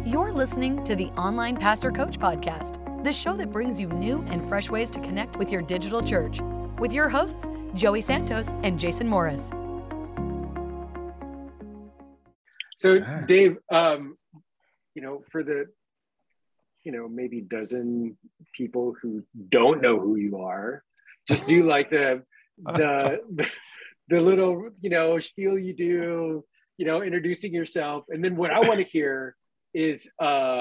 You're listening to the Online Pastor Coach Podcast, the show that brings you new and fresh ways to connect with your digital church, with your hosts, Joey Santos and Jason Morris. So, Dave, for the, maybe dozen people who don't know who you are, just do like the little, spiel you do, introducing yourself. And then what I want to hear is,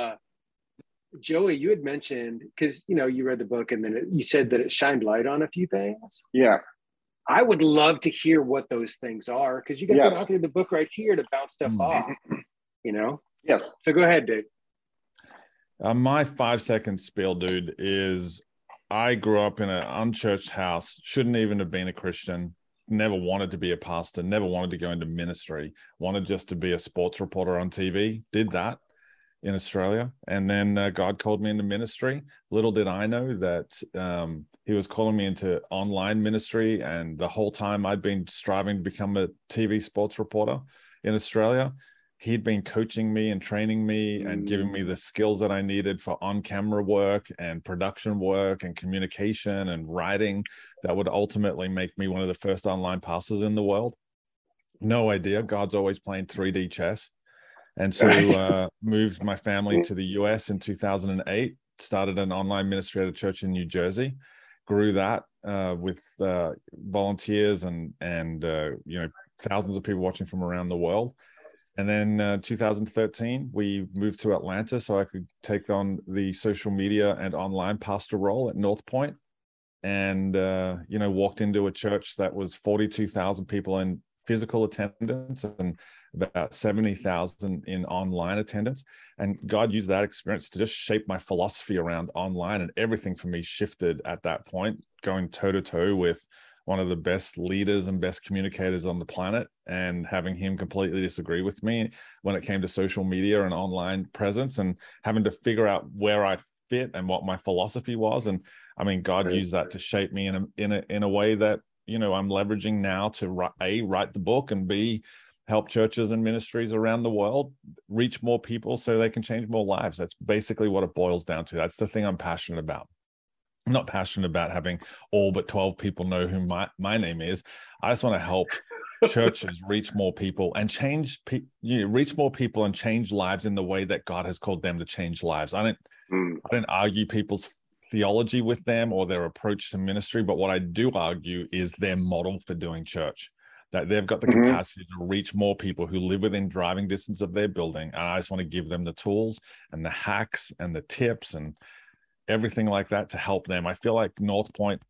Joey, you had mentioned, because, you read the book and then you said that it shined light on a few things. Yeah. I would love to hear what those things are, because you got the author of the book right here to bounce stuff off, Yes. So go ahead, Dave. My 5-second spiel, dude, is I grew up in an unchurched house, shouldn't even have been a Christian, never wanted to be a pastor, never wanted to go into ministry, wanted just to be a sports reporter on TV, did that in Australia. And then God called me into ministry. Little did I know that he was calling me into online ministry. And the whole time I'd been striving to become a TV sports reporter in Australia, he'd been coaching me and training me and giving me the skills that I needed for on-camera work and production work and communication and writing that would ultimately make me one of the first online pastors in the world. No idea. God's always playing 3D chess. And so moved my family to the US in 2008, started an online ministry at a church in New Jersey, grew that with volunteers and thousands of people watching from around the world. And then 2013, we moved to Atlanta so I could take on the social media and online pastor role at North Point. And, walked into a church that was 42,000 people in physical attendance and about 70,000 in online attendance. And God used that experience to just shape my philosophy around online, and everything for me shifted at that point, going toe to toe with one of the best leaders and best communicators on the planet, and having him completely disagree with me when it came to social media and online presence, and having to figure out where I fit and what my philosophy was. And I mean, God used that to shape me in a way that, I'm leveraging now to write the book, and B, help churches and ministries around the world reach more people so they can change more lives. That's basically what it boils down to. That's the thing I'm passionate about. I'm not passionate about having all but 12 people know who my name is. I just want to help churches reach more people and reach more people and change lives in the way that God has called them to change lives. I don't argue people's theology with them or their approach to ministry, but what I do argue is their model for doing church, that they've got the capacity to reach more people who live within driving distance of their building. And I just want to give them the tools and the hacks and the tips and everything like that to help them. I feel like North Point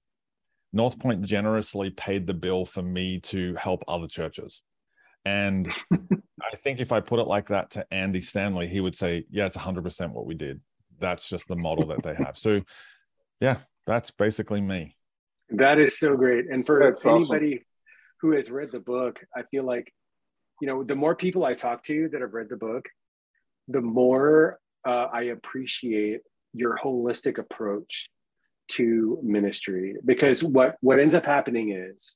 generously paid the bill for me to help other churches. And I think if I put it like that to Andy Stanley, he would say, yeah, it's 100% what we did. That's just the model that they have. So yeah, that's basically me. That is so great. And for that's anybody awesome. who has read the book, I feel like, the more people I talk to that have read the book, the more I appreciate your holistic approach to ministry. Because what ends up happening is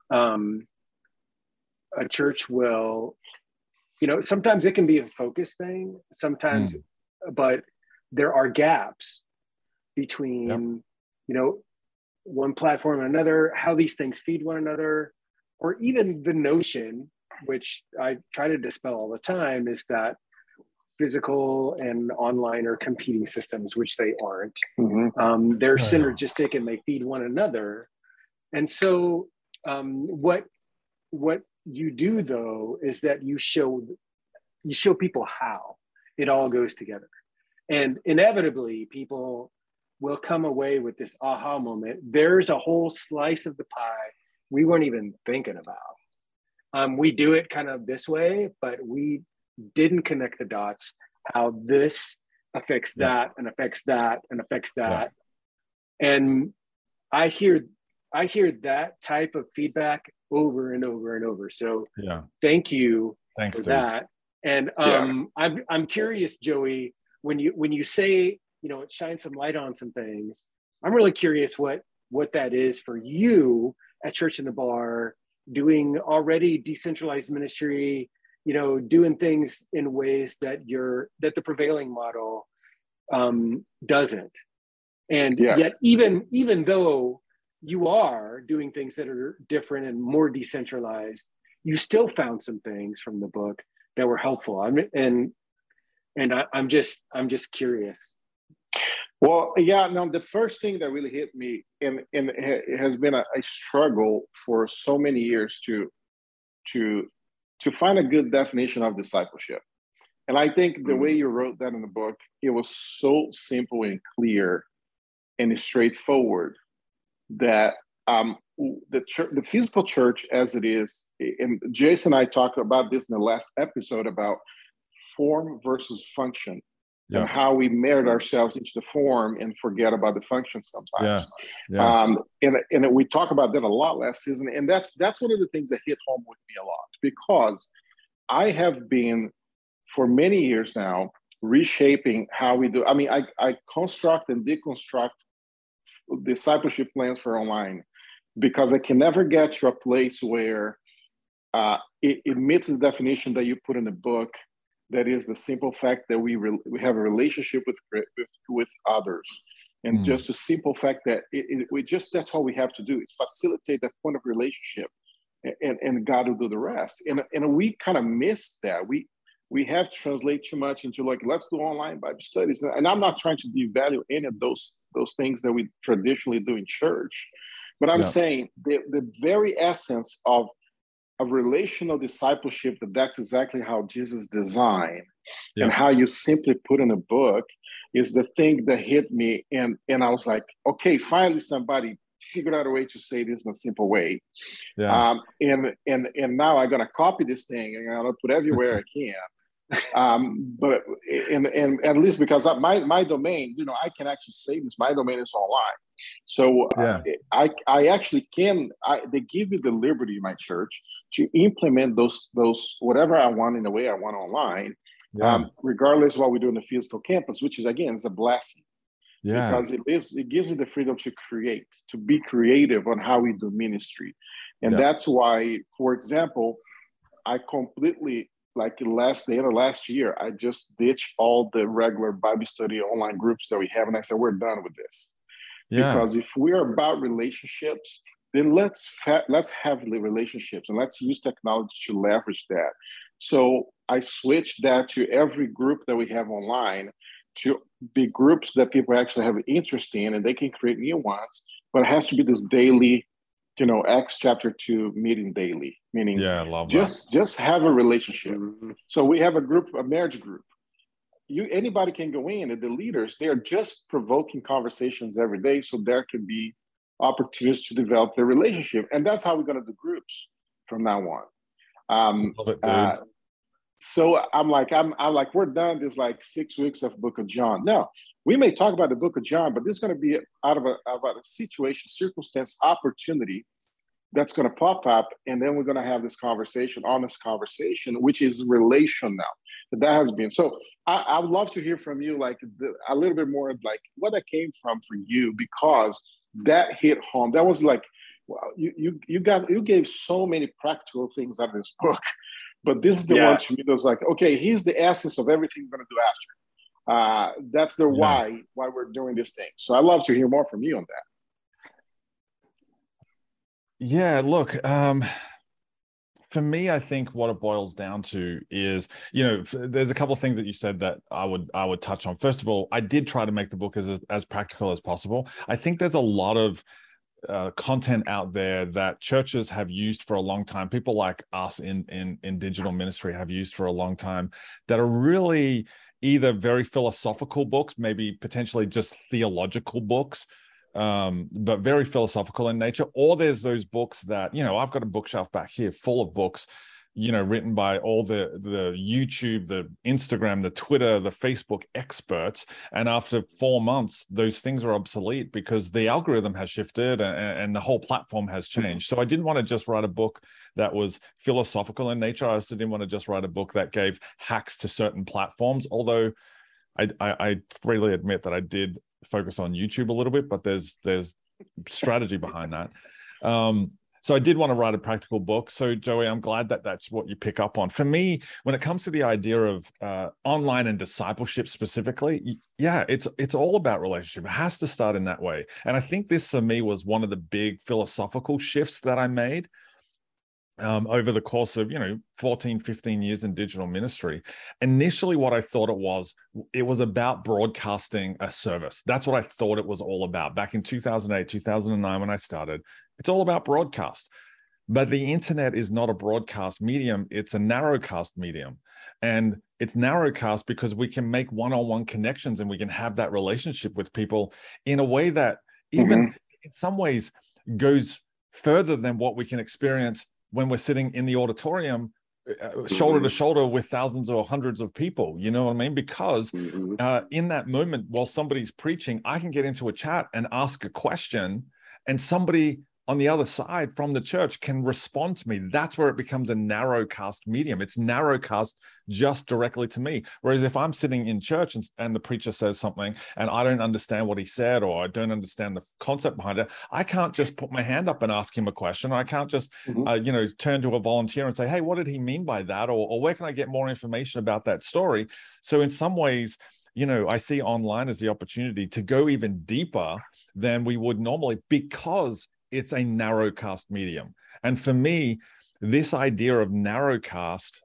a church will, sometimes it can be a focus thing, sometimes, but there are gaps between, one platform and another, how these things feed one another, or even the notion, which I try to dispel all the time, is that physical and online are competing systems, which they aren't. They're synergistic and they feed one another. And so what you do, though, is that you show people how it all goes together. And inevitably, people will come away with this aha moment. There's a whole slice of the pie we weren't even thinking about. We do it kind of this way, but we didn't connect the dots, how this affects that and affects that and affects that. And I hear that type of feedback over and over and over. So thank you for that. And I'm curious, Joey, when you say, it shines some light on some things, I'm really curious what that is for you at Church in the Bar, doing already decentralized ministry, doing things in ways that the prevailing model doesn't. And yet, even though you are doing things that are different and more decentralized, you still found some things from the book that were helpful. I'm just curious. Well, yeah, no, the first thing that really hit me, and it has been a struggle for so many years to find a good definition of discipleship. And I think the way you wrote that in the book, it was so simple and clear and straightforward that the physical church as it is, and Jason and I talked about this in the last episode about form versus function. Yeah. And how we merit ourselves into the form and forget about the function sometimes. Yeah. And we talk about that a lot last season. And that's one of the things that hit home with me a lot, because I have been for many years now reshaping how we do. I mean, I construct and deconstruct discipleship plans for online, because I can never get to a place where it meets the definition that you put in the book. That is the simple fact that we have a relationship with others, and just the simple fact that that's all we have to do is facilitate that point of relationship, and God will do the rest. And we kind of missed that. We have to translate too much into like, let's do online Bible studies. And I'm not trying to devalue any of those things that we traditionally do in church, but I'm saying the very essence of relational discipleship, that's exactly how Jesus designed, and how you simply put in a book is the thing that hit me. And I was like, okay, finally somebody figured out a way to say this in a simple way. Yeah. And now I'm gonna copy this thing and I'm gonna put everywhere I can. But at least because my domain, I can actually say this, my domain is online. So I actually they give me the liberty in my church to implement those whatever I want in the way I want online, regardless of what we do in the physical campus, which is, again, is a blessing. Yeah. Because it gives you the freedom to create, to be creative on how we do ministry. And that's why, for example, I completely, like the end of last year, I just ditched all the regular Bible study online groups that we have. And I said, we're done with this. Yeah. Because if we're about relationships, then let's have the relationships and let's use technology to leverage that. So I switched that to every group that we have online to be groups that people actually have interest in, and they can create new ones, but it has to be this daily, Acts chapter 2 meeting daily, meaning I love just have a relationship. Mm-hmm. So we have a marriage group. Anybody can go in, and the leaders, they are just provoking conversations every day, so there can be opportunities to develop their relationship. And that's how we're going to do groups from now on. Love it, dude. So I'm like, we're done. There's like 6 weeks of Book of John. Now, we may talk about the Book of John, but this is going to be out of a situation, circumstance, opportunity that's going to pop up. And then we're going to have this conversation, honest conversation, which is relational. That has been. So I would love to hear from you, like a little bit more like what that came from for you, because that hit home. That was like, wow, you gave so many practical things out of this book. But this is the one to me that was like, okay, here's the essence of everything we're going to do after. That's the why we're doing this thing. So I'd love to hear more from you on that. Yeah, look, for me, I think what it boils down to is, there's a couple of things that you said that I would touch on. First of all, I did try to make the book as practical as possible. I think there's a lot of content out there that churches have used for a long time. People like us in digital ministry have used for a long time that are really either very philosophical books, maybe potentially just theological books, but very philosophical in nature. Or there's those books that, I've got a bookshelf back here full of books, written by all the YouTube, the Instagram, the Twitter, the Facebook experts. And after 4 months, those things are obsolete because the algorithm has shifted and the whole platform has changed. So I didn't want to just write a book that was philosophical in nature. I also didn't want to just write a book that gave hacks to certain platforms, although I freely admit that I did focus on YouTube a little bit, but there's strategy behind that. So I did want to write a practical book. So Joey, I'm glad that that's what you pick up on. For me, when it comes to the idea of online and discipleship specifically, yeah, it's all about relationship. It has to start in that way. And I think this for me was one of the big philosophical shifts that I made over the course of 14, 15 years in digital ministry. Initially, what I thought it was about broadcasting a service. That's what I thought it was all about back in 2008, 2009 when I started. It's all about broadcast. But the internet is not a broadcast medium, it's a narrowcast medium. And it's narrowcast because we can make one-on-one connections and we can have that relationship with people in a way that even in some ways goes further than what we can experience when we're sitting in the auditorium shoulder to shoulder with thousands or hundreds of people, you know what I mean? Because in that moment, while somebody's preaching, I can get into a chat and ask a question, and somebody on the other side from the church can respond to me. That's where it becomes a narrowcast medium. It's narrowcast just directly to me. Whereas if I'm sitting in church and the preacher says something and I don't understand what he said, or I don't understand the concept behind it, I can't just put my hand up and ask him a question. I can't just, turn to a volunteer and say, hey, what did he mean by that? Or where can I get more information about that story? So in some ways, I see online as the opportunity to go even deeper than we would normally, because it's a narrowcast medium. And for me, this idea of narrowcast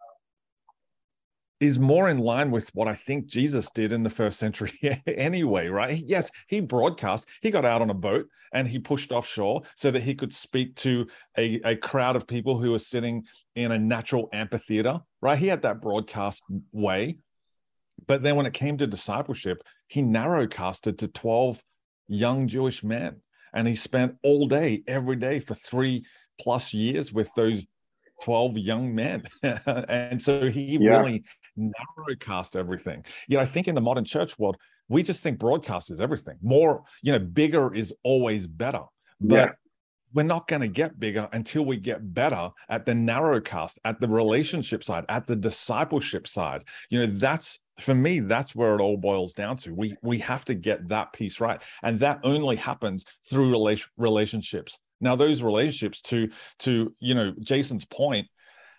is more in line with what I think Jesus did in the first century anyway, right? Yes, he broadcast, he got out on a boat and he pushed offshore so that he could speak to a crowd of people who were sitting in a natural amphitheater, right? He had that broadcast way. But then when it came to discipleship, he narrowcasted to 12 young Jewish men. And he spent all day, every day for 3+ years with those 12 young men. And so he really narrowcast everything. I think in the modern church world, we just think broadcast is everything. More, bigger is always better. But we're not going to get bigger until we get better at the narrowcast, at the relationship side, at the discipleship side. That's, for me, that's where it all boils down to. We have to get that piece right. And that only happens through relationships. Now, those relationships, to Jason's point,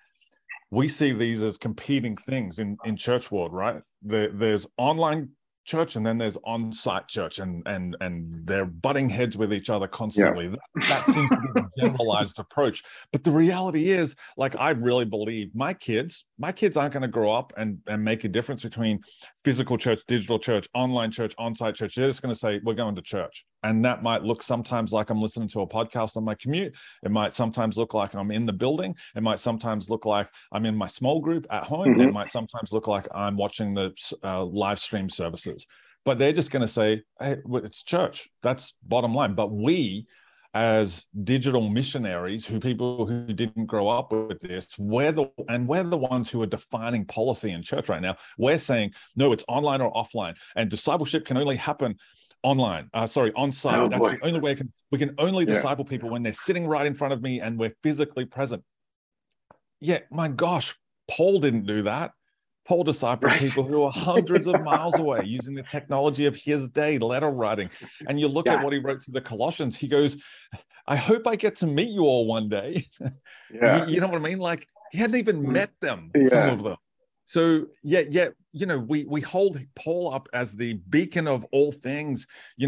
we see these as competing things in church world, right? There's online church and then there's on-site church, and they're butting heads with each other constantly. That seems to be the generalized approach. But the reality is, I really believe my kids aren't going to grow up and make a difference between physical church, digital church, online church, on-site church. They're just going to say, we're going to church. And that might look sometimes like I'm listening to a podcast on my commute. It might sometimes look like I'm in the building. It might sometimes look like I'm in my small group at home. It might sometimes look like I'm watching the live stream services. But they're just going to say, hey, it's church. That's bottom line. But we, as digital missionaries, people who didn't grow up with this, we're the ones who are defining policy in church right now. We're saying, no, it's online or offline. And discipleship can only happen on-site. That's the only way we can only disciple people when they're sitting right in front of me and we're physically present. Yeah, my gosh, Paul didn't do that. Paul discipled people who are hundreds of miles away using the technology of his day, letter writing. And you look at what he wrote to the Colossians, he goes, I hope I get to meet you all one day. You know what I mean? He hadn't even met them, some of them. So we hold Paul up as the beacon of all things,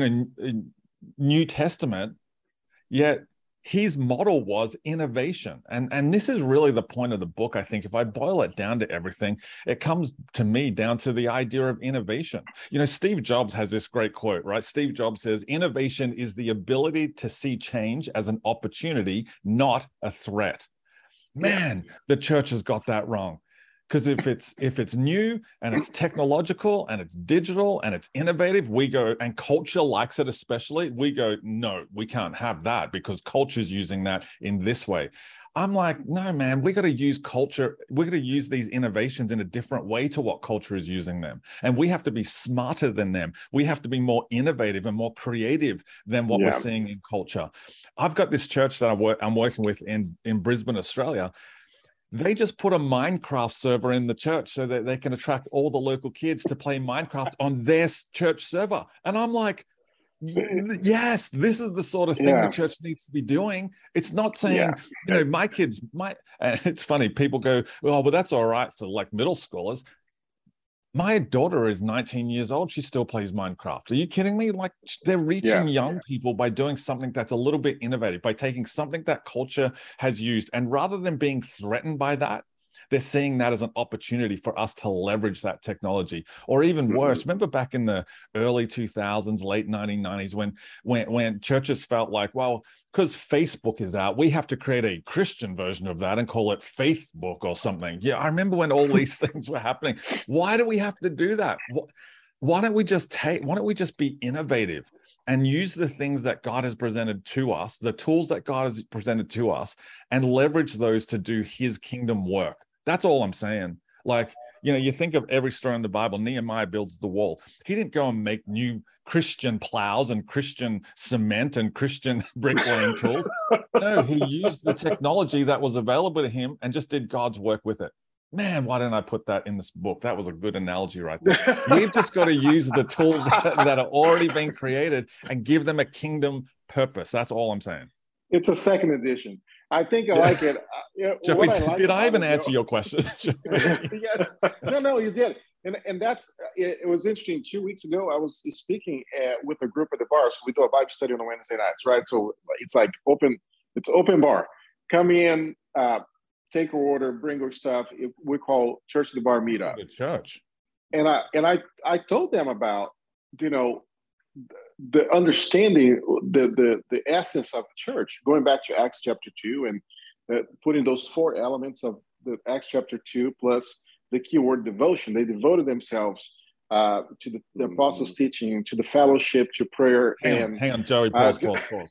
New Testament, yet his model was innovation. And this is really the point of the book. I think if I boil it down to everything, it comes to me down to the idea of innovation. Steve Jobs has this great quote, right? Steve Jobs says, innovation is the ability to see change as an opportunity, not a threat. Man, the church has got that wrong. Because if it's new and it's technological and it's digital and it's innovative, we go, and culture likes it especially, we go, no, we can't have that because culture's using that in this way. I'm like, no, man, we got to use culture. We got to use these innovations in a different way to what culture is using them. And we have to be smarter than them. We have to be more innovative and more creative than what we're seeing in culture. I've got this church that I'm working with in Brisbane, Australia. They just put a Minecraft server in the church so that they can attract all the local kids to play Minecraft on their church server. And I'm like, Yes, this is the sort of thing the church needs to be doing. It's not saying, my kids might, it's funny, people go, well, that's all right for like middle schoolers. My daughter is 19 years old. She still plays Minecraft. Are you kidding me? Like, they're reaching young people by doing something that's a little bit innovative, by taking something that culture has used. And rather than being threatened by that, they're seeing that as an opportunity for us to leverage that technology. Or even worse, remember back in the early 2000s, late 1990s, when churches felt like, well, because Facebook is out, we have to create a Christian version of that and call it Faithbook or something. Yeah, I remember when all these things were happening. Why do we have to do that? Why don't we just be innovative and use the things that God has presented to us, the tools that God has presented to us, and leverage those to do his kingdom work? That's all I'm saying. Like, you think of every story in the Bible. Nehemiah builds the wall. He didn't go and make new Christian plows and Christian cement and Christian bricklaying tools. No, he used the technology that was available to him and just did God's work with it. Man, why didn't I put that in this book? That was a good analogy right there. We've just got to use the tools that are already being created and give them a kingdom purpose. That's all I'm saying. It's a second edition. I think I like it. Joey, did I even answer your question? Yes. No, you did. And that's, it was interesting. 2 weeks ago, I was speaking with a group at the bar. So we do a Bible study on Wednesday nights, right? So it's like open bar. Come in, take your order, bring your stuff. We call Church at the Bar meetup. It's a good church. And I told them about, the understanding, the essence of the church, going back to Acts chapter 2 and putting those 4 elements of the Acts chapter 2 plus the keyword devotion. They devoted themselves to the apostles' teaching, to the fellowship, to prayer. Hang on, Joey, pause.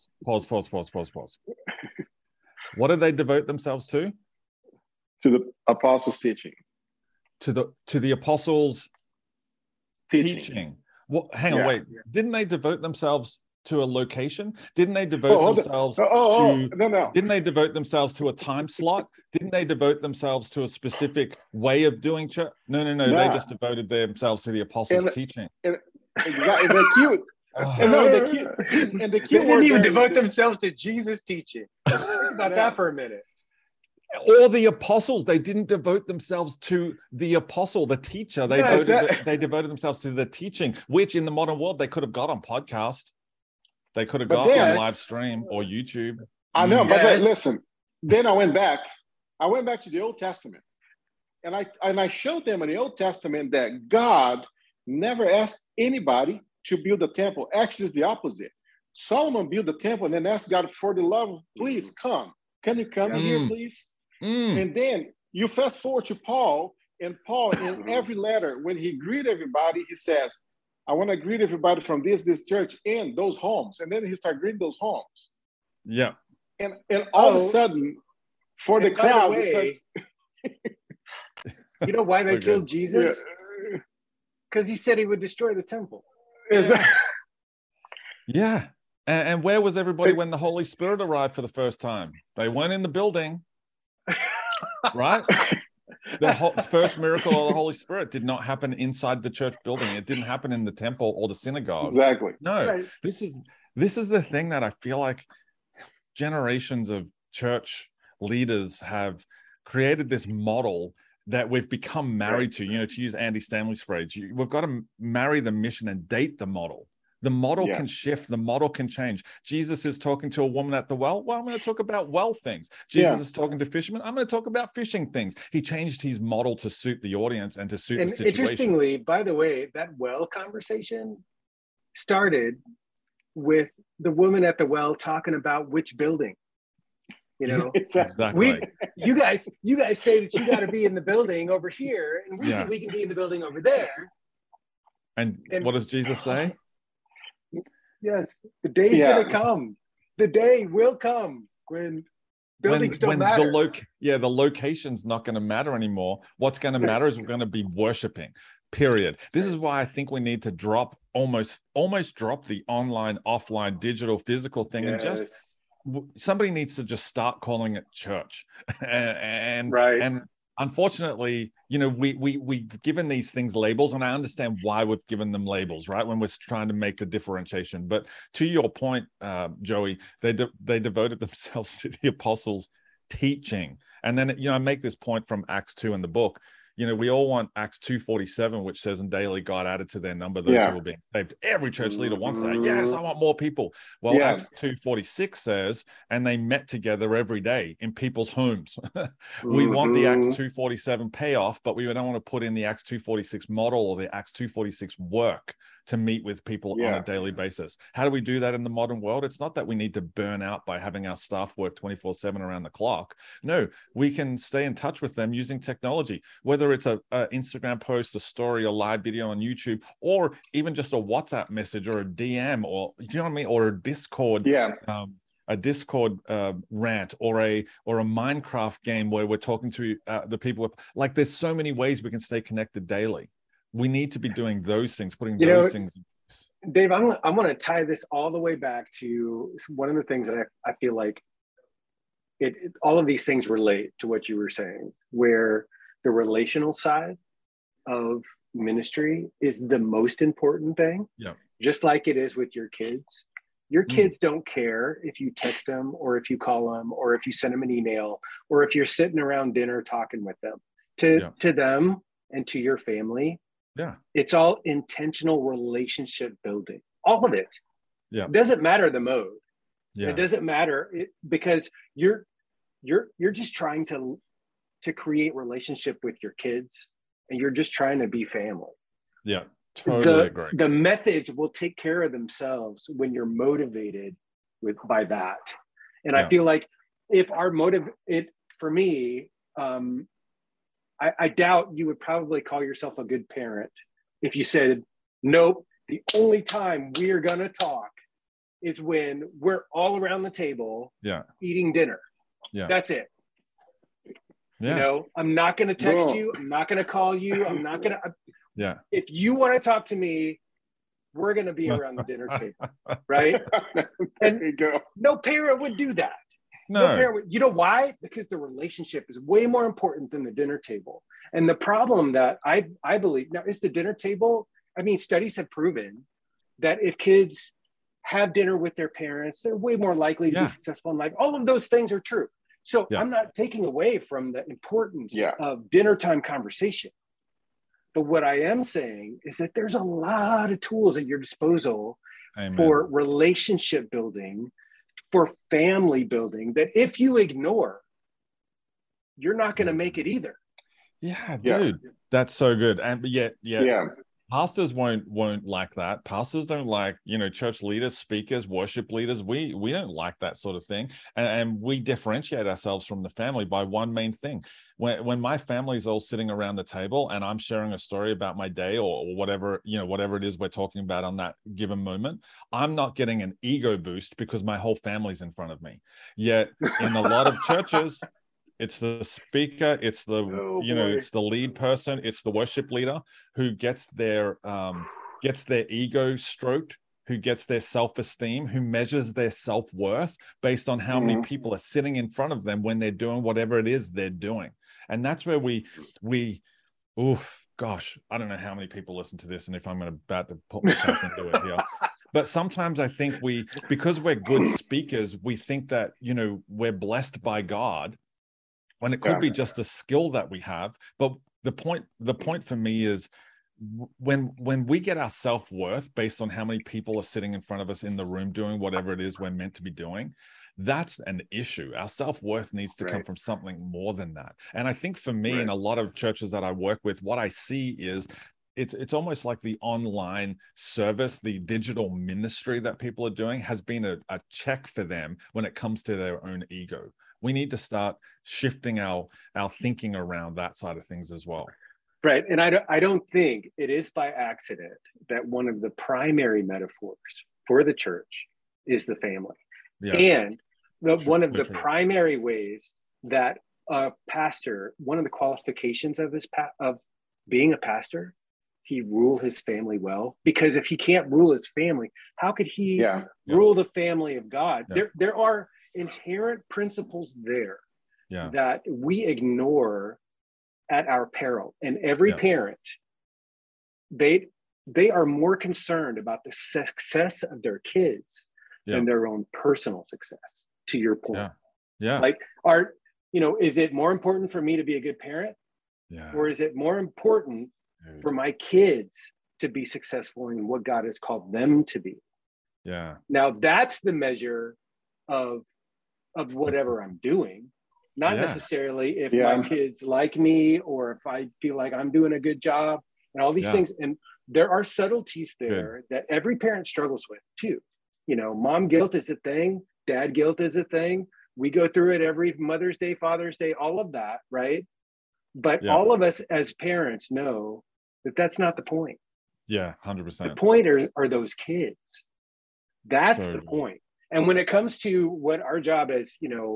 What did they devote themselves to? To the apostles' teaching. To the apostles' teaching. Well, hang on, wait. Didn't they devote themselves to a location? Didn't they devote themselves No. Didn't they devote themselves to a time slot? Didn't they devote themselves to a specific way of doing church? No. They just devoted themselves to the apostles' teaching. Exactly. The key. And the key they didn't even devote themselves to Jesus' teaching. Think about that for a minute. Or the apostles, they didn't devote themselves to the apostle, the teacher. They devoted themselves to the teaching, which in the modern world they could have got on podcast. They could have got on live stream or YouTube. I know, but listen. Then I went back to the Old Testament, and I showed them in the Old Testament that God never asked anybody to build a temple. Actually, it's the opposite. Solomon built the temple and then asked God for the love. Please come. Can you come here, please? And then you fast forward to Paul, and Paul in every letter, when he greets everybody, he says, I want to greet everybody from this church and those homes. And then he started greeting those homes. Yeah. And all of a sudden, for the crowd, you know why they killed Jesus? Because he said he would destroy the temple. Yeah. And where was everybody when the Holy Spirit arrived for the first time? They weren't in the building. Right? The first miracle of the Holy Spirit did not happen inside the church building. It didn't happen in the temple or the synagogue. Exactly. No, right. This is the thing that I feel like generations of church leaders have created this model that we've become married to, to use Andy Stanley's phrase. We've got to marry the mission and date the model. The model can shift. The model can change. Jesus is talking to a woman at the well. Well, I'm going to talk about well things. Jesus is talking to fishermen. I'm going to talk about fishing things. He changed his model to suit the audience and to suit the situation. Interestingly, by the way, that well conversation started with the woman at the well talking about which building. Exactly. You guys say that you got to be in the building over here, and we think we can be in the building over there. And what does Jesus say? Yes, the day's going to come. The day will come when buildings don't matter. The location's not going to matter anymore. What's going to matter is we're going to be worshiping, period. This is why I think we need to drop almost drop the online, offline, digital, physical thing and just somebody needs to just start calling it church. And unfortunately, we've given these things labels, and I understand why we've given them labels, right? When we're trying to make the differentiation. But to your point, Joey, they devoted themselves to the apostles' teaching. And then, I make this point from Acts 2 in the book. We all want Acts 2:47, which says, "And daily God added to their number those who were being saved." Every church leader wants that. Yes, I want more people. Well, Acts 2:46 says, "And they met together every day in people's homes." We want the Acts 2:47 payoff, but we don't want to put in the Acts 2:46 model or the Acts 2:46 work to meet with people on a daily basis. How do we do that in the modern world? It's not that we need to burn out by having our staff work 24/7 around the clock. No, we can stay in touch with them using technology, whether it's a Instagram post, a story, a live video on YouTube, or even just a WhatsApp message or a DM, or or a Discord. A Discord rant, or a Minecraft game where we're talking to the people. Like, there's so many ways we can stay connected daily. We need to be doing those things, putting those things in place. Dave, I want to tie this all the way back to one of the things that I feel like all of these things relate to what you were saying, where the relational side of ministry is the most important thing. Yeah. Just like it is with your kids. Your kids don't care if you text them, or if you call them, or if you send them an email, or if you're sitting around dinner talking with them. To them and to your family, it's all intentional relationship building. All of it. Yeah. It doesn't matter the mode. Yeah. It doesn't matter because you're just trying to create relationship with your kids, and you're just trying to be family. Yeah. Totally agree. The methods will take care of themselves when you're motivated by that. And I feel like if our for me, I doubt you would probably call yourself a good parent if you said, nope, the only time we are going to talk is when we're all around the table eating dinner. Yeah. That's it. Yeah. I'm not going to text you. I'm not going to call you. I'm not going to. If you want to talk to me, we're going to be around the dinner table, right? And there you go. No parent would do that. No parent would. You know why? Because the relationship is way more important than the dinner table. And the problem that I believe now is the dinner table. I mean, studies have proven that if kids have dinner with their parents, they're way more likely to be successful in life. All of those things are true. So I'm not taking away from the importance of dinner time conversation. But what I am saying is that there's a lot of tools at your disposal for relationship building, for family building, that if you ignore, you're not going to make it either. Yeah, dude, that's so good. And yet, pastors won't like that. Pastors don't like, church leaders, speakers, worship leaders. We don't like that sort of thing. And we differentiate ourselves from the family by one main thing. When my family's all sitting around the table and I'm sharing a story about my day or whatever, whatever it is we're talking about on that given moment, I'm not getting an ego boost because my whole family's in front of me. Yet in a lot of churches, it's the speaker, it's the it's the lead person, it's the worship leader who gets their ego stroked, who gets their self-esteem, who measures their self-worth based on how many people are sitting in front of them when they're doing whatever it is they're doing. And that's where I don't know how many people listen to this and if I'm about to put myself into it here. But sometimes I think because we're good speakers, we think that, we're blessed by God, when it could be just a skill that we have. But the point for me is when we get our self-worth based on how many people are sitting in front of us in the room doing whatever it is we're meant to be doing, that's an issue. Our self-worth needs to come from something more than that. And I think for me, in a lot of churches that I work with, what I see is it's almost like the online service, the digital ministry that people are doing has been a check for them when it comes to their own ego. We need to start shifting our thinking around that side of things as well. Right. And I don't think it is by accident that one of the primary metaphors for the church is the family. Yeah. And one of the primary ways that a pastor, one of the qualifications of being a pastor, he rule his family well. Because if he can't rule his family, how could he rule the family of God? Yeah. There are inherent principles there that we ignore at our peril. And every parent, they are more concerned about the success of their kids than their own personal success, to your point. Like, is it more important for me to be a good parent? Or is it more important for my kids to be successful in what God has called them to be? Now that's the measure of whatever I'm doing, not necessarily if my kids like me or if I feel like I'm doing a good job and all these things. And there are subtleties there that every parent struggles with too. Mom guilt is a thing. Dad guilt is a thing. We go through it every Mother's Day, Father's Day, all of that, right? But all of us as parents know that that's not the point. 100%. The point are those kids. That's the point. And when it comes to what our job is,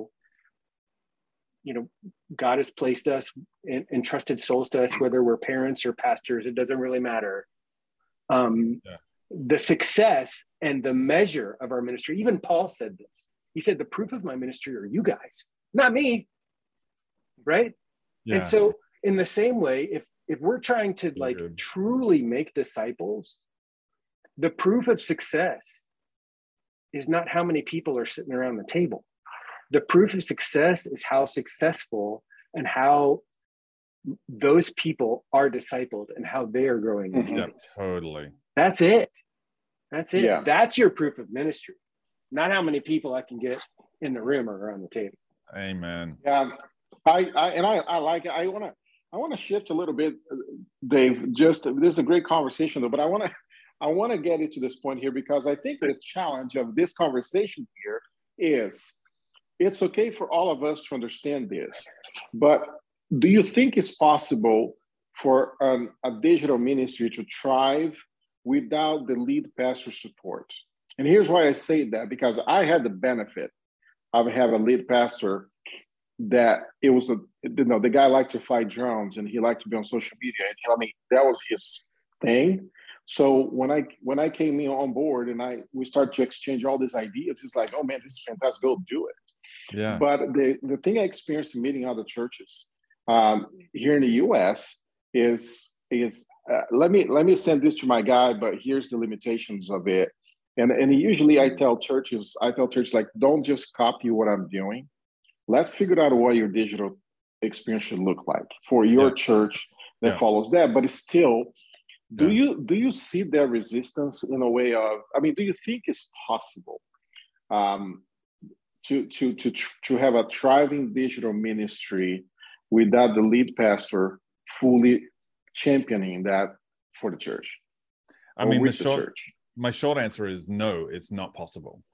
God has placed us and entrusted souls to us, whether we're parents or pastors, it doesn't really matter. The success and the measure of our ministry, even Paul said this. He said, the proof of my ministry are you guys, not me. Right. And so in the same way, if we're trying to truly make disciples, the proof of success is not how many people are sitting around the table. The proof of success is how successful and how those people are discipled and how they are growing. Totally. That's it. That's your proof of ministry, not how many people I can get in the room or around the table. Amen. I like it. I want to shift a little bit, Dave. This is a great conversation though, but I want to get into this point here because I think the challenge of this conversation here is it's okay for all of us to understand this, but do you think it's possible for a digital ministry to thrive without the lead pastor support? And here's why I say that, because I had the benefit of having a lead pastor that it was the guy liked to fly drones and he liked to be on social media, and that was his thing. So when I came in on board and we started to exchange all these ideas, it's like, oh man, this is fantastic, go do it. But the thing I experienced in meeting other churches here in the US is let me send this to my guy, but here's the limitations of it. And usually I tell churches like, don't just copy what I'm doing. Let's figure out what your digital experience should look like for your church that follows that. But it's still, do you see that resistance in a way of, do you think it's possible to have a thriving digital ministry without the lead pastor fully championing that for the church? My short answer is no, it's not possible.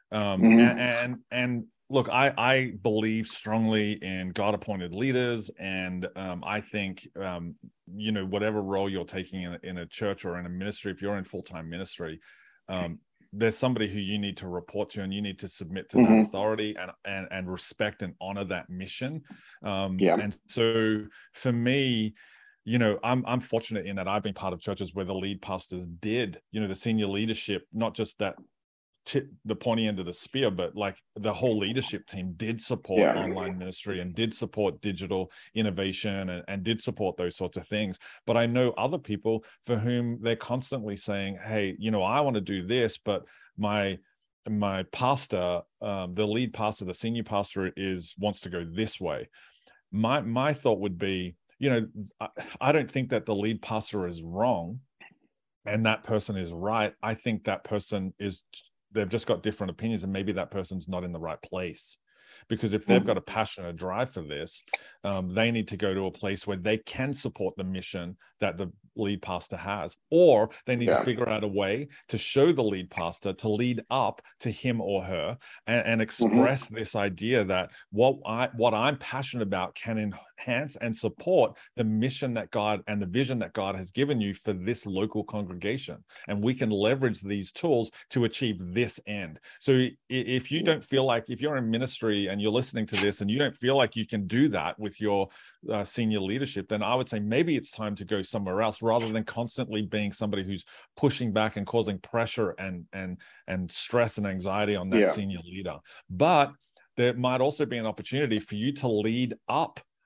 And look, I believe strongly in God-appointed leaders, and I think whatever role you're taking in a church or in a ministry, if you're in full-time ministry, there's somebody who you need to report to, and you need to submit to that authority and respect and honor that mission. And so for me, I'm fortunate in that I've been part of churches where the lead pastors did, the senior leadership, not just that the pointy end of the spear, but like the whole leadership team did support online ministry and did support digital innovation and did support those sorts of things. But I know other people for whom they're constantly saying, hey, I want to do this, but my pastor, the lead pastor, the senior pastor wants to go this way. My thought would be, I don't think that the lead pastor is wrong and that person is right. I think that person they've just got different opinions, and maybe that person's not in the right place. Because if they've got a passion, a drive for this, they need to go to a place where they can support the mission that the lead pastor has, or they need to figure out a way to show the lead pastor to lead up to him or her and express this idea that what I'm passionate about can enhance and support the mission that God and the vision that God has given you for this local congregation. And we can leverage these tools to achieve this end. So if you don't feel like, if you're in ministry and you're listening to this and you don't feel like you can do that with your senior leadership, then I would say maybe it's time to go somewhere else, rather than constantly being somebody who's pushing back and causing pressure and stress and anxiety on that senior leader. But there might also be an opportunity for you to lead up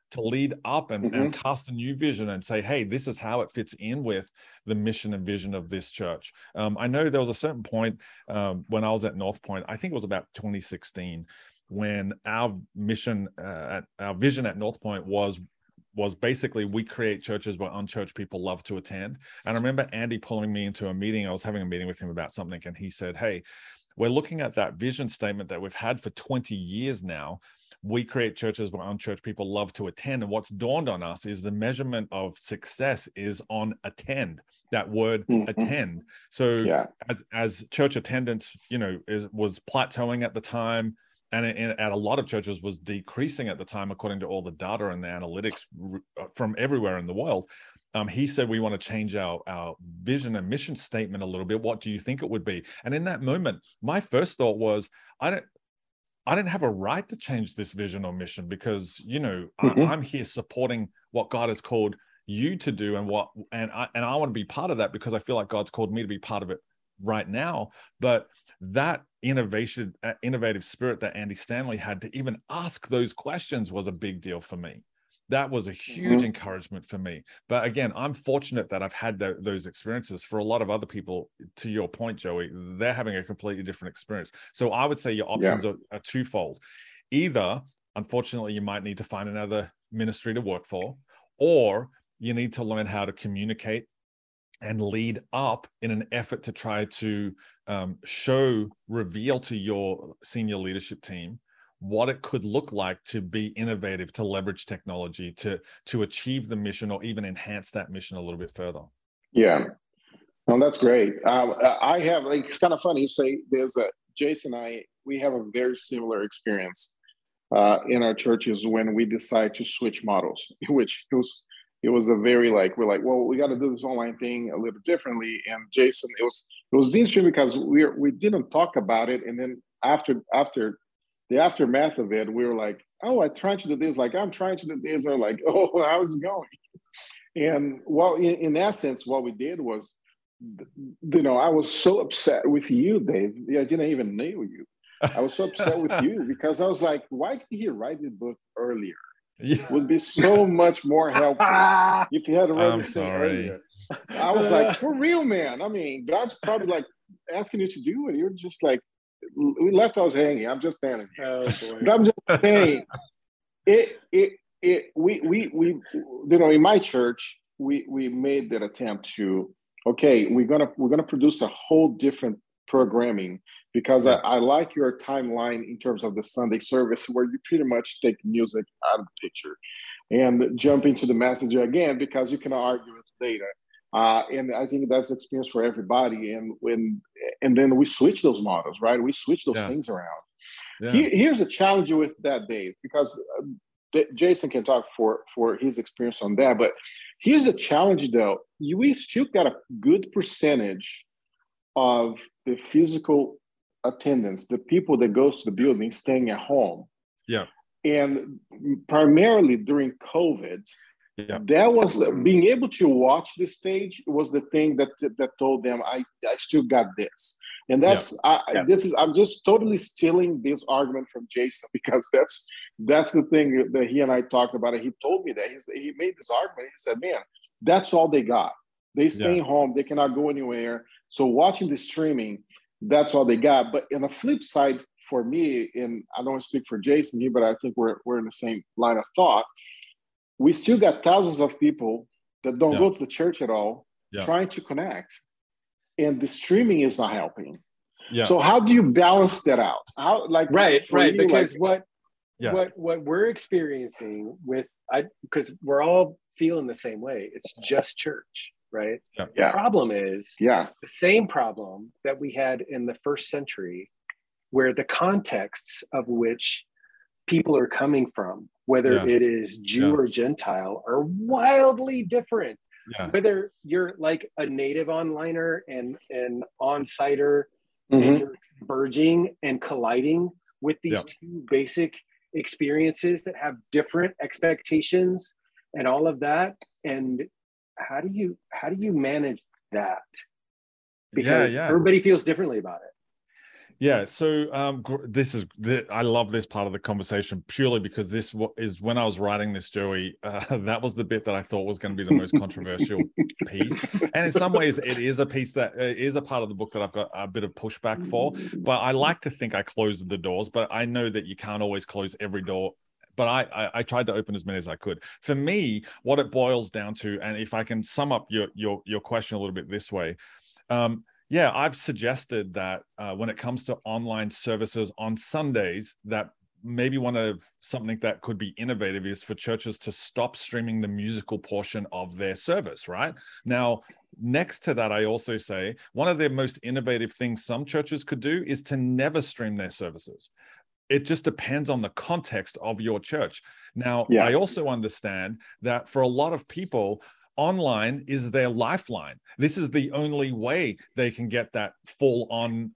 to lead up and cast a new vision and say, hey, this is how it fits in with the mission and vision of this church. I know there was a certain point when I was at North Point, I think it was about 2016, when our mission, our vision at North Point was basically we create churches where unchurched people love to attend. And I remember Andy pulling me into a meeting. I was having a meeting with him about something, and he said, hey, we're looking at that vision statement that we've had for 20 years now. We create churches where unchurched people love to attend. And what's dawned on us is the measurement of success is on attend, that word attend. So as church attendance, was plateauing at the time, and at a lot of churches was decreasing at the time, according to all the data and the analytics from everywhere in the world. He said, we want to change our vision and mission statement a little bit. What do you think it would be? And in that moment, my first thought was, I didn't have a right to change this vision or mission, because, I'm here supporting what God has called you to do, and I want to be part of that because I feel like God's called me to be part of it right now. But that innovative spirit that Andy Stanley had to even ask those questions was a big deal for me. That was a huge encouragement for me. But again, I'm fortunate that I've had those experiences. For a lot of other people, to your point, Joey, they're having a completely different experience. So I would say your options are twofold. Either, unfortunately, you might need to find another ministry to work for, or you need to learn how to communicate and lead up in an effort to try to reveal to your senior leadership team what it could look like to be innovative, to leverage technology, to achieve the mission, or even enhance that mission a little bit further. Yeah, no, that's great. I have, it's kind of funny you say Jason and we have a very similar experience in our churches when we decide to switch models, which it was a very we're like, well, we got to do this online thing a little differently. And Jason, it was interesting because we didn't talk about it, and then after the aftermath of it, we were like, oh, I'm trying to do this. I'm trying to do this. They're like, oh, how's it going? And in essence, what we did was, I was so upset with you, Dave. I didn't even know you. I was so upset with you because I was like, why did he write the book earlier? Yeah. It would be so much more helpful if he had read this thing earlier. I was like, for real, man. I mean, God's probably asking you to do it. You're just like, we left us hanging. I'm just standing here. Oh, boy. But I'm just saying, we in my church, we made that attempt to, okay, we're gonna produce a whole different programming, because I like your timeline in terms of the Sunday service, where you pretty much take music out of the picture and jump into the message again, because you can argue with data. And I think that's the experience for everybody. And then we switch those models, right? We switch those things around. Yeah. Here's a challenge with that, Dave, because Jason can talk for his experience on that. But here's a challenge, though. We still got a good percentage of the physical attendance, the people that goes to the building, staying at home. Yeah. And primarily during COVID, that was being able to watch the stage was the thing that told them I still got this. And that's I'm just totally stealing this argument from Jason, because that's the thing that he and I talked about it. He told me that he made this argument. He said, man, that's all they got. They stay home, they cannot go anywhere. So watching the streaming, that's all they got. But on the flip side, for me, and I don't want to speak for Jason here, but I think we're in the same line of thought. We still got thousands of people that don't go to the church at all, trying to connect, and the streaming is not helping. Yeah. So how do you balance that out? Right. Because what we're experiencing because we're all feeling the same way. It's just church, right? Yeah. The problem is the same problem that we had in the first century, where the contexts of which people are coming from, whether it is Jew or Gentile, are wildly different. Yeah. Whether you're like a native onliner and an on-siter, and you're converging and colliding with these two basic experiences that have different expectations and all of that. And how do you manage that? Because everybody feels differently about it. Yeah, so I love this part of the conversation purely because this is when I was writing this, Joey. That was the bit that I thought was going to be the most controversial piece, and in some ways, it is a piece that is a part of the book that I've got a bit of pushback for. But I like to think I closed the doors, but I know that you can't always close every door. But I tried to open as many as I could. For me, what it boils down to, and if I can sum up your question a little bit this way. Yeah, I've suggested that when it comes to online services on Sundays, that maybe something that could be innovative is for churches to stop streaming the musical portion of their service, right? Now, next to that, I also say one of the most innovative things some churches could do is to never stream their services. It just depends on the context of your church. Now, I also understand that for a lot of people, online is their lifeline. This is the only way they can get that full on,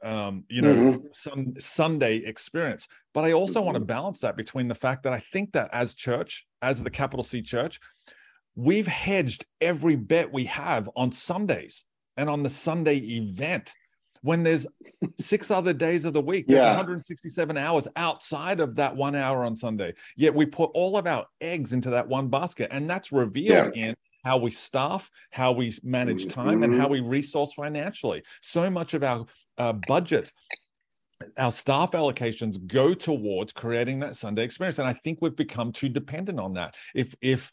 some Sunday experience. But I also want to balance that between the fact that I think that as the capital C church, we've hedged every bet we have on Sundays and on the Sunday event. When there's 6 other days of the week, there's 167 hours outside of that 1 hour on Sunday. Yet we put all of our eggs into that one basket, and that's revealed in how we staff, how we manage time, and how we resource financially. So much of our budget, our staff allocations go towards creating that Sunday experience. And I think we've become too dependent on that. If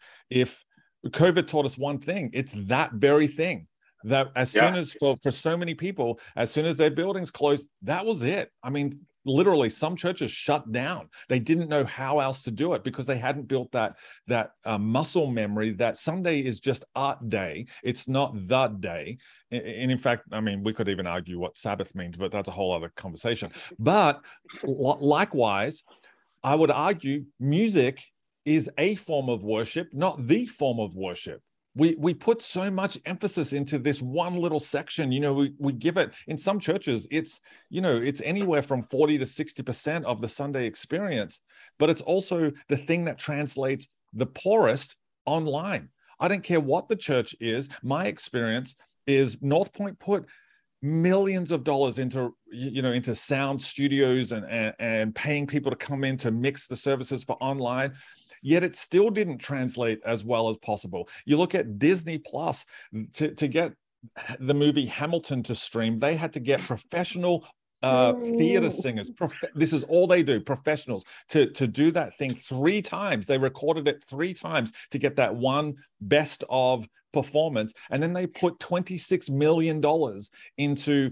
COVID taught us one thing, it's that very thing. That as soon as for so many people, as soon as their buildings closed, that was it. I mean, literally some churches shut down. They didn't know how else to do it because they hadn't built that muscle memory that Sunday is just art day. It's not the day. And in fact, I mean, we could even argue what Sabbath means, but that's a whole other conversation. But likewise, I would argue music is a form of worship, not the form of worship. We put so much emphasis into this one little section. We give it, in some churches, it's anywhere from 40 to 60% of the Sunday experience, but it's also the thing that translates the poorest online. I don't care what the church is. My experience is North Point put millions of dollars into sound studios and paying people to come in to mix the services for online. Yet it still didn't translate as well as possible. You look at Disney Plus, to get the movie Hamilton to stream, they had to get professional theater singers. This is all they do, professionals, to do that thing 3 times. They recorded it 3 times to get that one best of performance. And then they put $26 million into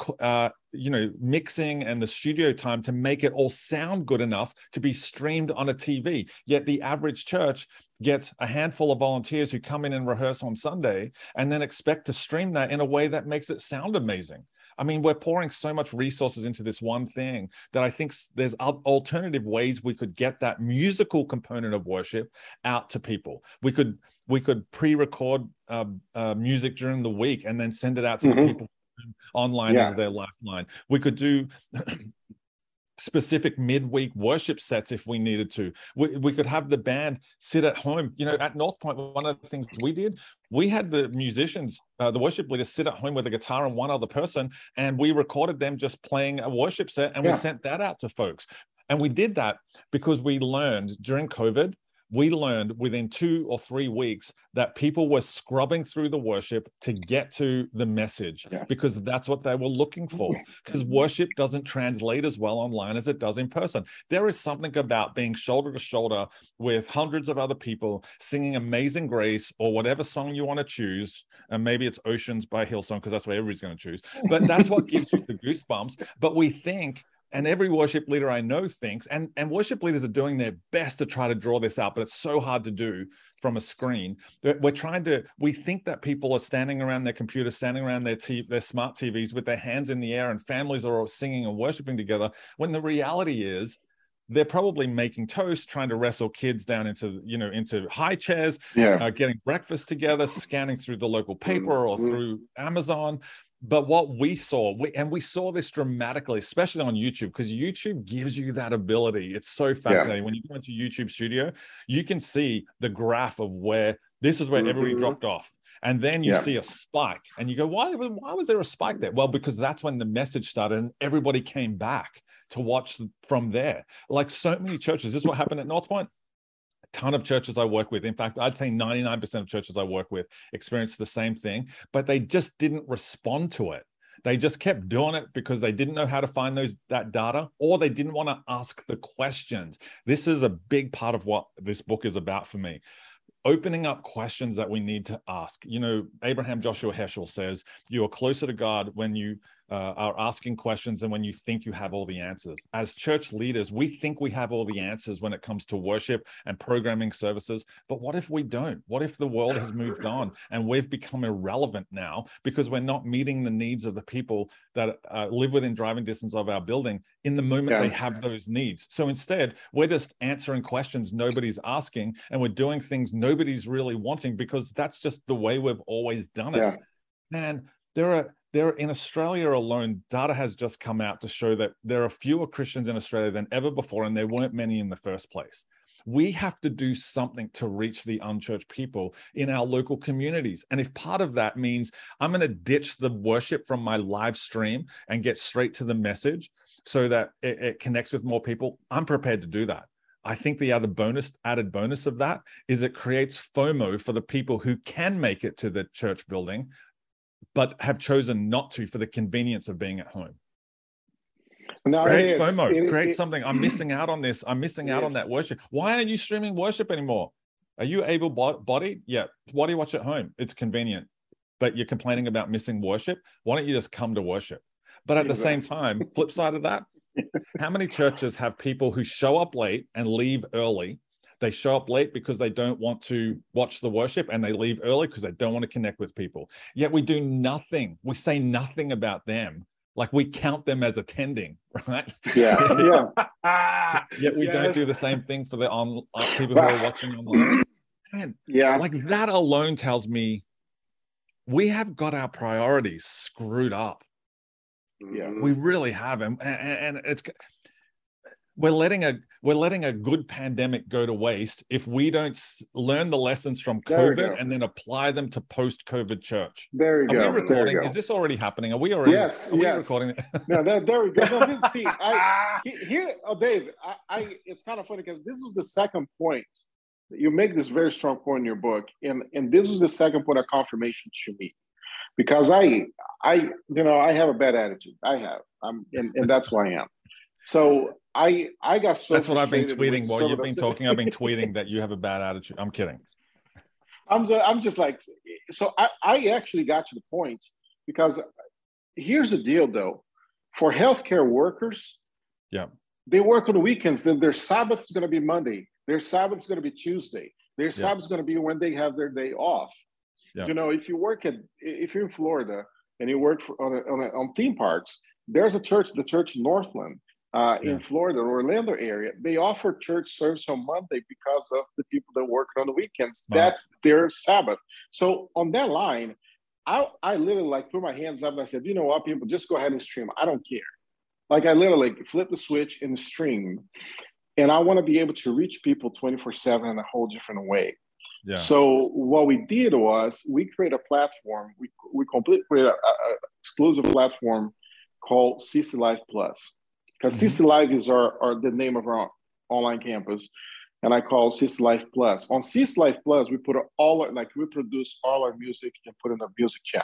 mixing and the studio time to make it all sound good enough to be streamed on a TV. Yet the average church gets a handful of volunteers who come in and rehearse on Sunday and then expect to stream that in a way that makes it sound amazing. I mean, we're pouring so much resources into this one thing that I think there's alternative ways we could get that musical component of worship out to people. We could pre-record music during the week and then send it out to the people online as their lifeline. We could do specific midweek worship sets if we needed to. We could have the band sit at home. At North Point, one of the things we did, we had the musicians, the worship leaders, sit at home with a guitar and one other person, and we recorded them just playing a worship set, and we sent that out to folks. And we did that because we learned during COVID, within 2 or 3 weeks that people were scrubbing through the worship to get to the message because that's what they were looking for. Because worship doesn't translate as well online as it does in person. There is something about being shoulder to shoulder with hundreds of other people singing Amazing Grace or whatever song you want to choose. And maybe it's Oceans by Hillsong because that's what everybody's going to choose. But that's what gives you the goosebumps. But we think, and every worship leader I know thinks, and worship leaders are doing their best to try to draw this out, but it's so hard to do from a screen. We think that people are standing around their computers, standing around their smart TVs with their hands in the air, and families are all singing and worshiping together, when the reality is they're probably making toast, trying to wrestle kids down into high chairs, getting breakfast together, scanning through the local paper or through Amazon. But what we saw, we saw this dramatically, especially on YouTube, because YouTube gives you that ability. It's so fascinating. When you go into YouTube Studio, you can see the graph of where everybody dropped off. And then you see a spike and you go, why was there a spike there? Well, because that's when the message started and everybody came back to watch from there. Like so many churches, this is what happened at North Point. A ton of churches I work with, in fact, I'd say 99% of churches I work with experienced the same thing, but they just didn't respond to it. They just kept doing it because they didn't know how to find that data, or they didn't want to ask the questions. This is a big part of what this book is about for me. Opening up questions that we need to ask. You know, Abraham Joshua Heschel says, you are closer to God when you are asking questions than when you think you have all the answers. As church leaders, we think we have all the answers when it comes to worship and programming services. But what if we don't? What if the world has moved on and we've become irrelevant now because we're not meeting the needs of the people that live within driving distance of our building in the moment they have those needs? So instead, we're just answering questions nobody's asking, and we're doing things nobody's really wanting because that's just the way we've always done it. Man, there are in Australia alone, data has just come out to show that there are fewer Christians in Australia than ever before, and there weren't many in the first place. We have to do something to reach the unchurched people in our local communities. And if part of that means I'm going to ditch the worship from my live stream and get straight to the message so that it connects with more people, I'm prepared to do that. I think the other added bonus of that is it creates FOMO for the people who can make it to the church building, but have chosen not to for the convenience of being at home. Now, create FOMO, create something. I'm missing out on this. I'm missing out on that worship. Why aren't you streaming worship anymore? Are you able-bodied? Yeah. Why do you watch at home? It's convenient, but you're complaining about missing worship. Why don't you just come to worship? But at the same time, flip side of that, how many churches have people who show up late and leave early? They show up late because they don't want to watch the worship, and they leave early because they don't want to connect with people. Yet we do nothing. We say nothing about them. Like we count them as attending, right? Yeah. Yet we don't do the same thing for the people who are watching online. Man, like that alone tells me we have got our priorities screwed up. Yeah, we really have, and it's. We're letting a good pandemic go to waste if we don't learn the lessons from COVID and then apply them to post-COVID church. There you go. Are we recording? Is this already happening? Are we already? Yes. Recording? No, there we go. No, see, Dave, it's kind of funny because this was the second point. You make this very strong point in your book, and this was the second point of confirmation to me, because I have a bad attitude. And that's who I am. So I got so. That's what I've been tweeting while you've been talking. I've been tweeting that you have a bad attitude. I'm kidding. I'm just like, so I actually got to the point, because here's the deal though, for healthcare workers, they work on the weekends. Then their Sabbath is going to be Monday. Their Sabbath is going to be Tuesday. Their Sabbath is going to be when they have their day off. You know, if you're in Florida and you work on theme parks, there's a church, the church Northland. In Florida, Orlando area, they offer church service on Monday because of the people that work on the weekends. Wow. That's their Sabbath. So on that line, I literally like put my hands up and I said, you know what, people, just go ahead and stream. I don't care. Like I literally flip the switch and stream. And I want to be able to reach people 24/7 in a whole different way. Yeah. So what we did was we created a platform. We completely created an exclusive platform called CC Live Plus. Because CC Live is our the name of our online campus, and I call CC Live Plus. On CC Live Plus, we put we produce all our music and put in a music channel.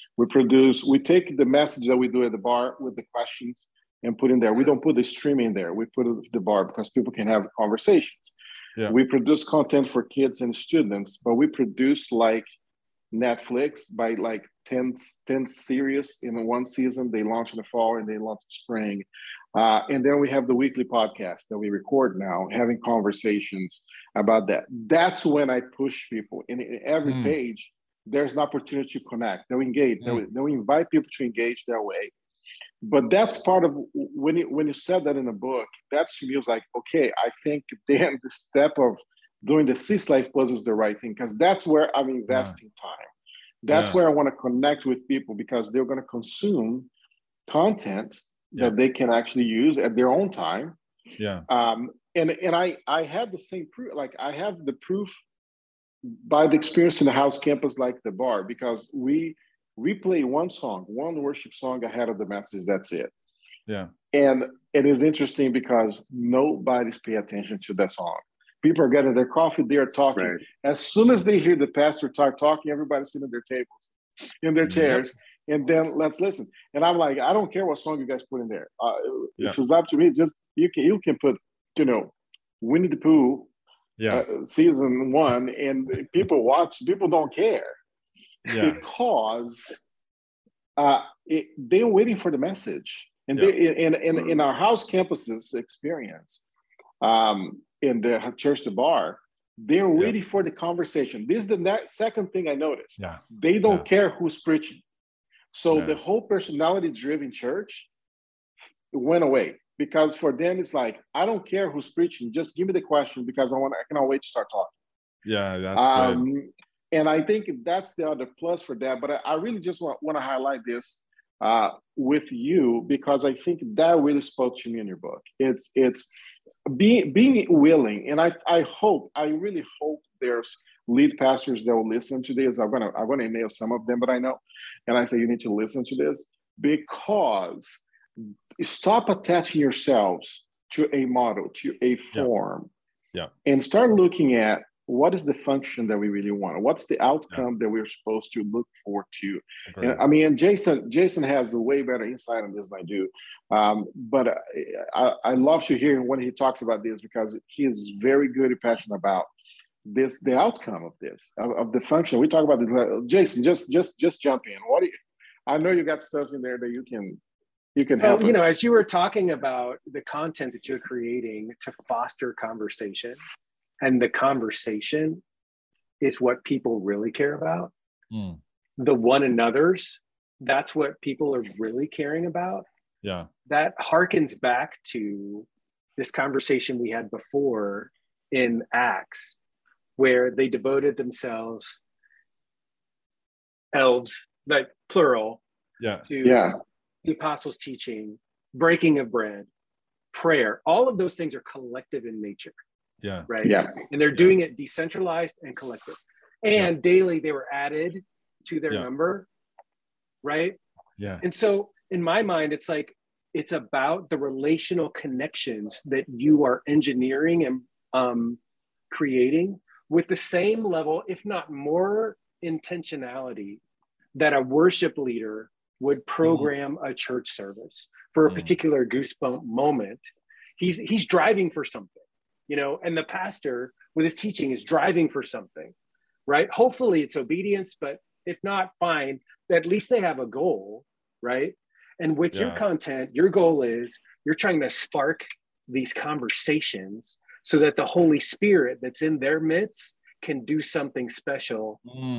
We take the message that we do at the bar with the questions and put in there. We don't put the streaming there. We put it at the bar because people can have conversations. Yeah. We produce content for kids and students, but we produce like Netflix by like 10 series in one season. They launch in the fall and they launch in spring. And then we have the weekly podcast that we record now, having conversations about that. That's when I push people. In every page, there's an opportunity to connect. They engage. They invite people to engage that way. But that's part of when you said that in the book, that's to me was like, okay, I think then the step of doing the CC Live Plus is the right thing, because that's where I'm investing time. That's where I want to connect with people, because they're going to consume content that they can actually use at their own time. Yeah. And I had the same proof. Like I have the proof by the experience in the house campus like the bar, because we play one worship song ahead of the message. That's it. Yeah. And it is interesting because nobody's paying attention to that song. People are getting their coffee, they're talking. Right. As soon as they hear the pastor talking, everybody's sitting at their tables, in their chairs, and then let's listen. And I'm like, I don't care what song you guys put in there. If it's up to me, just you can put, Winnie the Pooh, season 1, and people watch. People don't care because they're waiting for the message. And in our house campuses experience, in the church, the bar, they're waiting for the conversation. This is the second thing I noticed. Yeah. They don't care who's preaching. So the whole personality-driven church went away, because for them it's like, I don't care who's preaching, just give me the question, because I cannot wait to start talking. Yeah, that's good. And I think that's the other plus for that. But I really just want to highlight this with you, because I think that really spoke to me in your book. It's being willing, and I really hope there's lead pastors that will listen to this. I'm gonna email some of them, but I know, and I say you need to listen to this, because stop attaching yourselves to a model, to a form, and start looking at what is the function that we really want? What's the outcome that we're supposed to look forward to? And Jason has a way better insight on this than I do. But I love to hear when he talks about this, because he is very good and passionate about this, the outcome of this, of the function. We talk about this. Jason, just jump in. I know you got stuff in there that you can help us. As you were talking about the content that you're creating to foster conversation, and the conversation is what people really care about. The one another's, that's what people are really caring about. Yeah. That harkens back to this conversation we had before in Acts, where they devoted themselves, elves, like plural, to the apostles' teaching, breaking of bread, prayer. All of those things are collective in nature. Yeah. Right. Yeah. And they're doing it decentralized and collective. And daily they were added to their number. Right. Yeah. And so in my mind, it's like, it's about the relational connections that you are engineering and creating with the same level, if not more intentionality, that a worship leader would program a church service for a particular goosebump moment. He's driving for something. And the pastor with his teaching is driving for something, right? Hopefully it's obedience, but if not, fine. At least they have a goal, right? And with your content, your goal is you're trying to spark these conversations so that the Holy Spirit that's in their midst can do something special,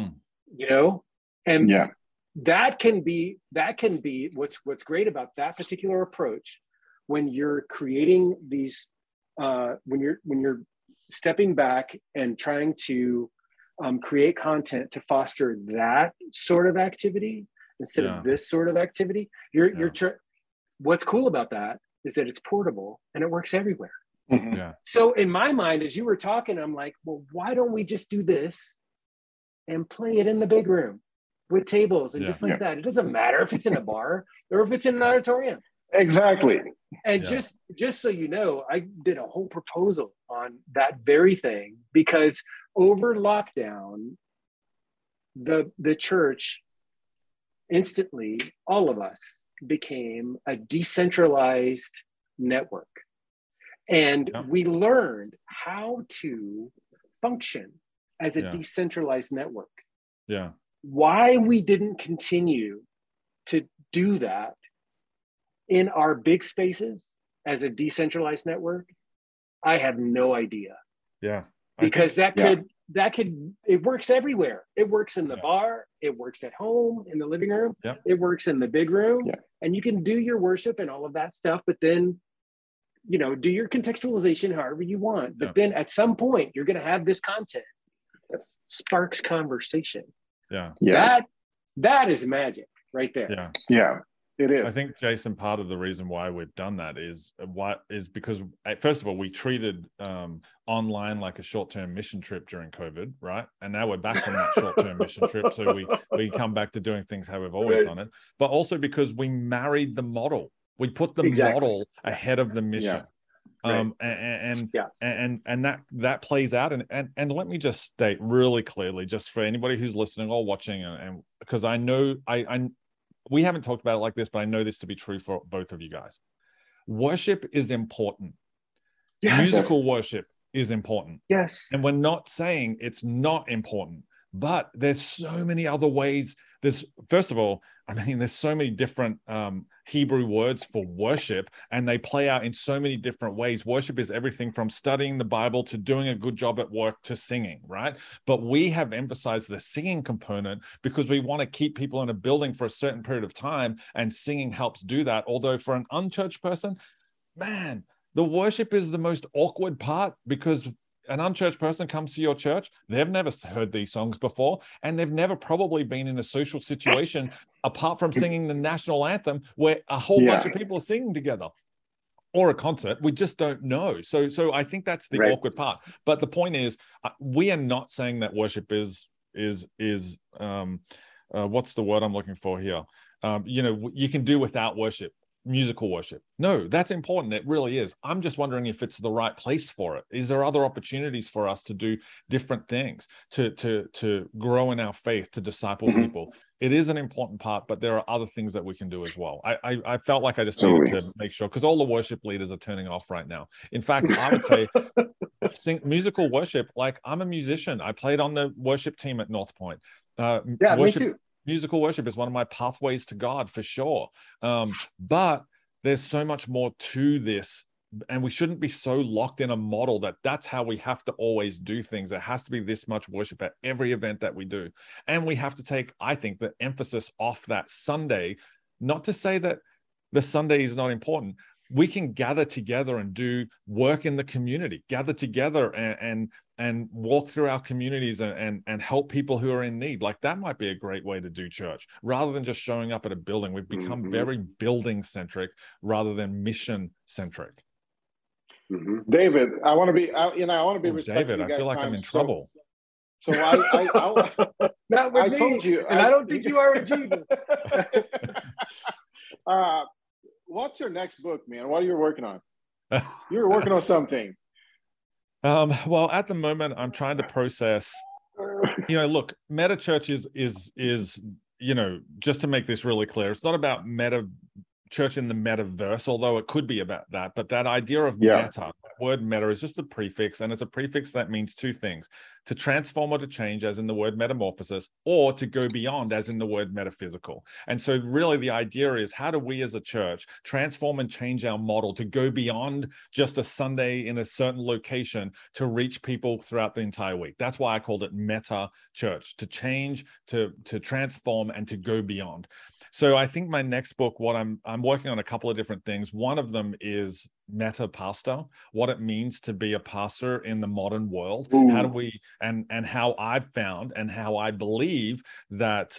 And that can be what's great about that particular approach when you're creating these. When you're stepping back and trying to create content to foster that sort of activity instead of this sort of activity, what's cool about that is that it's portable and it works everywhere. So in my mind, as you were talking, I'm like, well, why don't we just do this and play it in the big room with tables and just like that? It doesn't matter if it's in a bar or if it's in an auditorium. Exactly. And just so you know, I did a whole proposal on that very thing, because over lockdown, the church instantly, all of us became a decentralized network. And we learned how to function as a decentralized network. Yeah. Why we didn't continue to do that in our big spaces as a decentralized network, I have no idea. Yeah. Because it works everywhere. It works in the bar, it works at home, in the living room, it works in the big room, and you can do your worship and all of that stuff, but then, do your contextualization however you want. But then at some point, you're going to have this content that sparks conversation. Yeah. That is magic right there. Yeah. It is. I think, Jason, part of the reason why we've done that is because, first of all, we treated online like a short-term mission trip during COVID, right? And now we're back from that short-term mission trip, so we come back to doing things how we've always done it. But also because we married the model, we put the model ahead of the mission. And that plays out. And let me just state really clearly, just for anybody who's listening or watching, and because I know we haven't talked about it like this, but I know this to be true for both of you guys. Worship is important. Yes. Musical worship is important. Yes. And we're not saying it's not important, but there's so many other ways. First of all, I mean, there's so many different Hebrew words for worship, and they play out in so many different ways. Worship is everything from studying the Bible to doing a good job at work to singing, right? But we have emphasized the singing component because we want to keep people in a building for a certain period of time, and singing helps do that. Although for an unchurched person, man, the worship is the most awkward part, because an unchurched person comes to your church, they've never heard these songs before, and they've never probably been in a social situation apart from singing the national anthem where a whole bunch of people are singing together, or a concert. We just don't know. So I think that's the awkward part. But the point is, we are not saying that worship is what's the word I'm looking for here? You can do without worship. Musical worship. No, that's important. It really is. I'm just wondering if it's the right place for it. Is there other opportunities for us to do different things, to grow in our faith, to disciple people? It is an important part, but there are other things that we can do as well. I felt like I just needed to make sure, because all the worship leaders are turning off right now. In fact, I would say musical worship, like, I'm a musician. I played on the worship team at North Point. Me too. Musical worship is one of my pathways to God, for sure. But there's so much more to this, and we shouldn't be so locked in a model that's how we have to always do things. There has to be this much worship at every event that we do. And we have to take, I think, the emphasis off that Sunday. Not to say that the Sunday is not important. We can gather together and do work in the community, gather together and walk through our communities and help people who are in need. Like, that might be a great way to do church, rather than just showing up at a building. We've become very building centric rather than mission centric. David, I want to be respectful. David, I feel like I'm in trouble. So I not with I me, told you, and I don't think you are with Jesus. What's your next book, man? What are you working on? You're working on something. Well, at the moment, I'm trying to process. Look, Meta Church is just to make this really clear, it's not about Meta Church in the metaverse, although it could be about that. But that idea of meta, that word meta, is just a prefix, and it's a prefix that means two things: to transform or to change, as in the word metamorphosis, or to go beyond, as in the word metaphysical. And so really the idea is, how do we as a church transform and change our model to go beyond just a Sunday in a certain location to reach people throughout the entire week? That's why I called it Meta Church: to change, to transform, and to go beyond. So I think my next book, what I'm working on a couple of different things. One of them is Meta Pastor, what it means to be a pastor in the modern world. How do we, and how I've found and how I believe that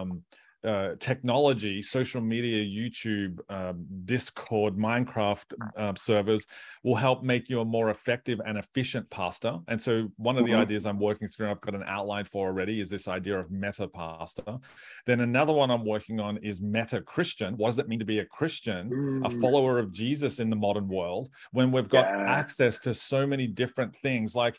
technology, social media, YouTube, Discord, Minecraft servers will help make you a more effective and efficient pastor. And so one of the ideas I'm working through, and I've got an outline for already, is this idea of meta pastor. Then another one I'm working on is meta Christian. What does it mean to be a Christian, a follower of Jesus in the modern world, when we've got access to so many different things? Like,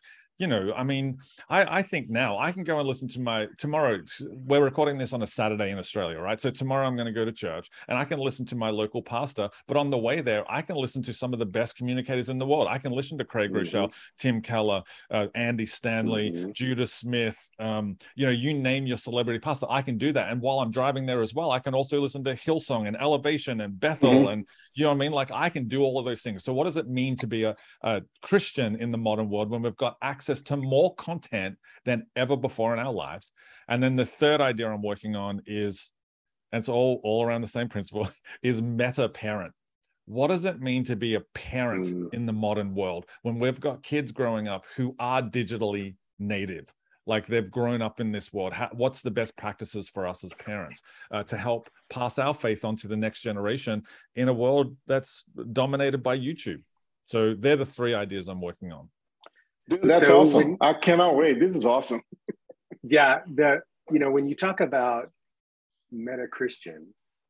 I think now I can go and listen to tomorrow, we're recording this on a Saturday in Australia, right? So tomorrow I'm going to go to church and I can listen to my local pastor, but on the way there, I can listen to some of the best communicators in the world. I can listen to Craig Rochelle, Tim Keller, Andy Stanley, Judah Smith, you name your celebrity pastor, I can do that. And while I'm driving there as well, I can also listen to Hillsong and Elevation and Bethel and, like, I can do all of those things. So what does it mean to be a Christian in the modern world when we've got access to more content than ever before in our lives? And then the third idea I'm working on is, and it's all around the same principle, is meta parent. What does it mean to be a parent in the modern world when we've got kids growing up who are digitally native? Like they've grown up in this world. What's the best practices for us as parents to help pass our faith on to the next generation in a world that's dominated by YouTube? So they're the 3 ideas I'm working on. Dude, that's awesome. I cannot wait. This is awesome. Yeah. When you talk about meta Christian,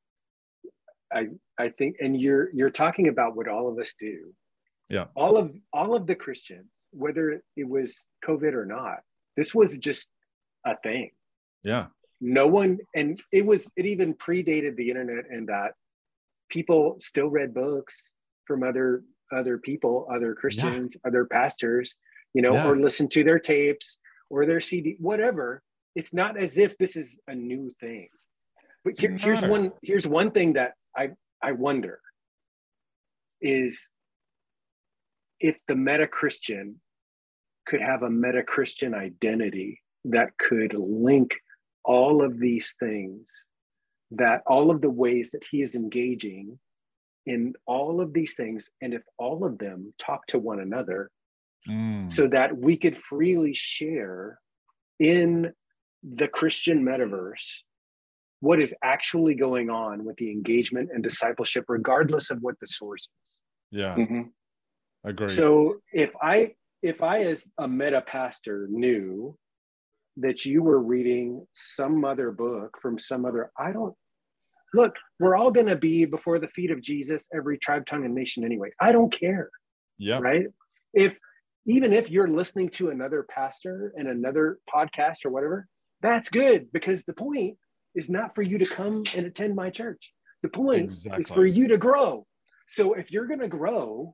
I think, and you're talking about what all of us do. Yeah. All of the Christians, whether it was COVID or not, this was just a thing. Yeah. No one, and it even predated the internet, and that people still read books from other people, other Christians, other pastors, or listened to their tapes or their CD, whatever. It's not as if this is a new thing. But here's one thing that I wonder is if the meta Christian could have a meta Christian identity that could link all of these things, that all of the ways that he is engaging in all of these things, and if all of them talk to one another, so that we could freely share in the Christian metaverse what is actually going on with the engagement and discipleship, regardless of what the source is. Yeah. Agreed. So if I as a meta pastor knew that you were reading some other book from some other, look, we're all going to be before the feet of Jesus, every tribe, tongue, and nation anyway. I don't care. Yeah. Right. Even if you're listening to another pastor and another podcast or whatever, that's good, because the point is not for you to come and attend my church. The point is for you to grow. So if you're going to grow,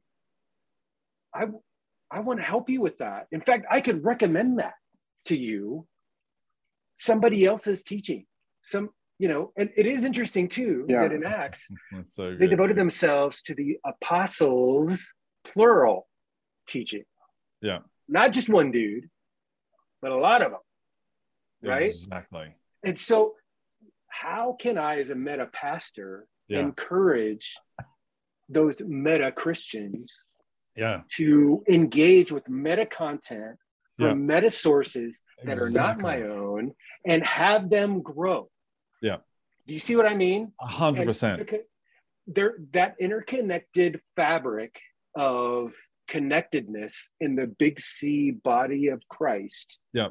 I want to help you with that. In fact, I could recommend that to you. Somebody else's teaching, and it is interesting too, that in Acts, they devoted themselves to the apostles, plural, teaching. Yeah. Not just one dude, but a lot of them. Right? Exactly. And so how can I, as a meta pastor, encourage those meta Christians to engage with meta content from meta sources that are not my own, and have them grow? Yeah. Do you see what I mean? 100%. They're that interconnected fabric of connectedness in the big C body of Christ. Yeah.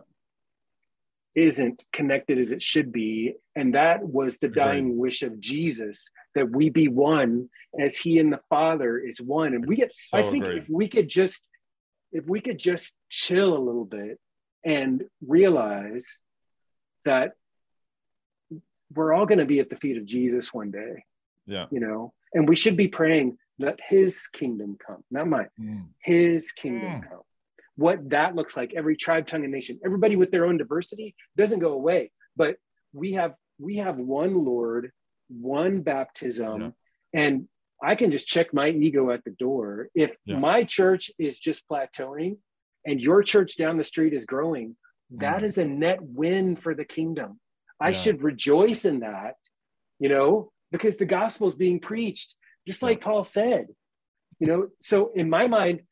Isn't connected as it should be. And that was the dying wish of Jesus, that we be one as he and the Father is one. And I think if we could just chill a little bit and realize that we're all going to be at the feet of Jesus one day. Yeah. And we should be praying that his kingdom come, not mine, his kingdom come. What that looks like, every tribe, tongue, and nation, everybody with their own diversity doesn't go away, but we have one Lord, one baptism, and I can just check my ego at the door. If my church is just plateauing and your church down the street is growing, that is a net win for the kingdom. I should rejoice in that, because the gospel is being preached, just like Paul said, so in my mind,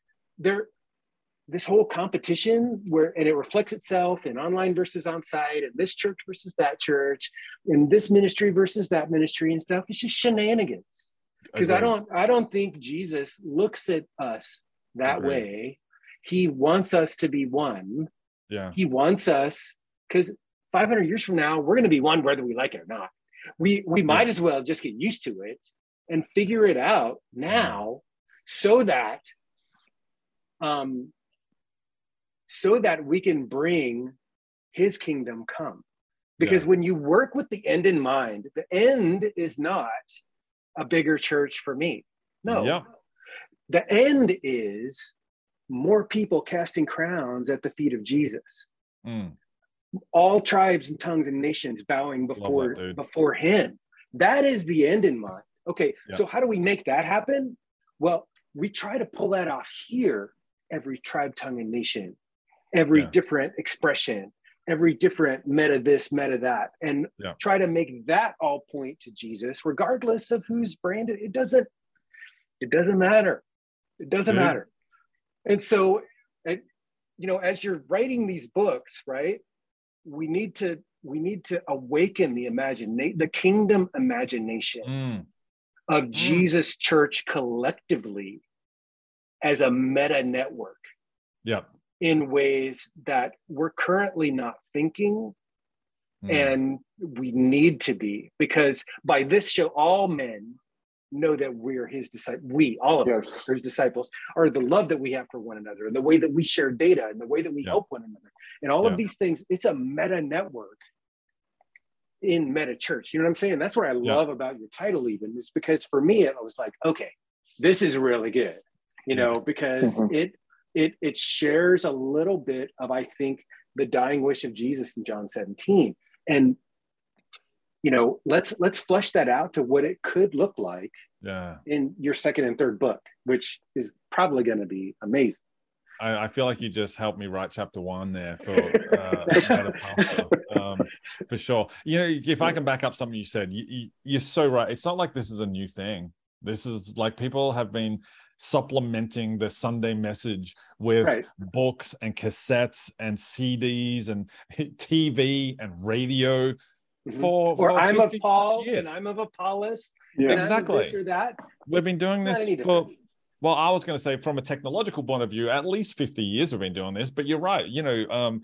this whole competition and it reflects itself in online versus on-site, and this church versus that church, and this ministry versus that ministry and stuff, it's just shenanigans. Because I don't think Jesus looks at us that way. He wants us to be one. Yeah. He wants us, because 500 years from now, we're going to be one whether we like it or not. We might as well just get used to it and figure it out now, so that we can bring his kingdom come. Because when you work with the end in mind, the end is not a bigger church for me. No. The end is more people casting crowns at the feet of Jesus. All tribes and tongues and nations bowing before him. That is the end in mind. Okay, so how do we make that happen? Well, we try to pull that off here. Every tribe, tongue, and nation, every different expression, every different meta this, meta that, and try to make that all point to Jesus, regardless of who's branded. It doesn't matter. It doesn't matter. And so, as you're writing these books, right, we need to awaken the kingdom imagination of Jesus Church collectively as a meta network. Yep. In ways that we're currently not thinking, and we need to be, because by this show, all men know that we're his disciples. We, all of us, are his disciples, are the love that we have for one another, and the way that we share data, and the way that we help one another, and all of these things. It's a meta network in meta church. You know what I'm saying? That's what I love about your title, even, is because for me, it was like, okay, this is really good, you know, because it shares a little bit of, I think, the dying wish of Jesus in John 17. And, you know, let's flesh that out to what it could look like in your second and third book, which is probably going to be amazing. I feel like you just helped me write chapter 1 there for for sure. You know, if I can back up something you said, you're so right. It's not like this is a new thing. This is like people have been supplementing the Sunday message with books and cassettes and CDs and TV and radio for I'm of Paul years. and I'm of Apollos. Yeah, exactly. This or that. We've been doing this for, well, I was going to say from a technological point of view, at least 50 years we've been doing this, but you're right. You know,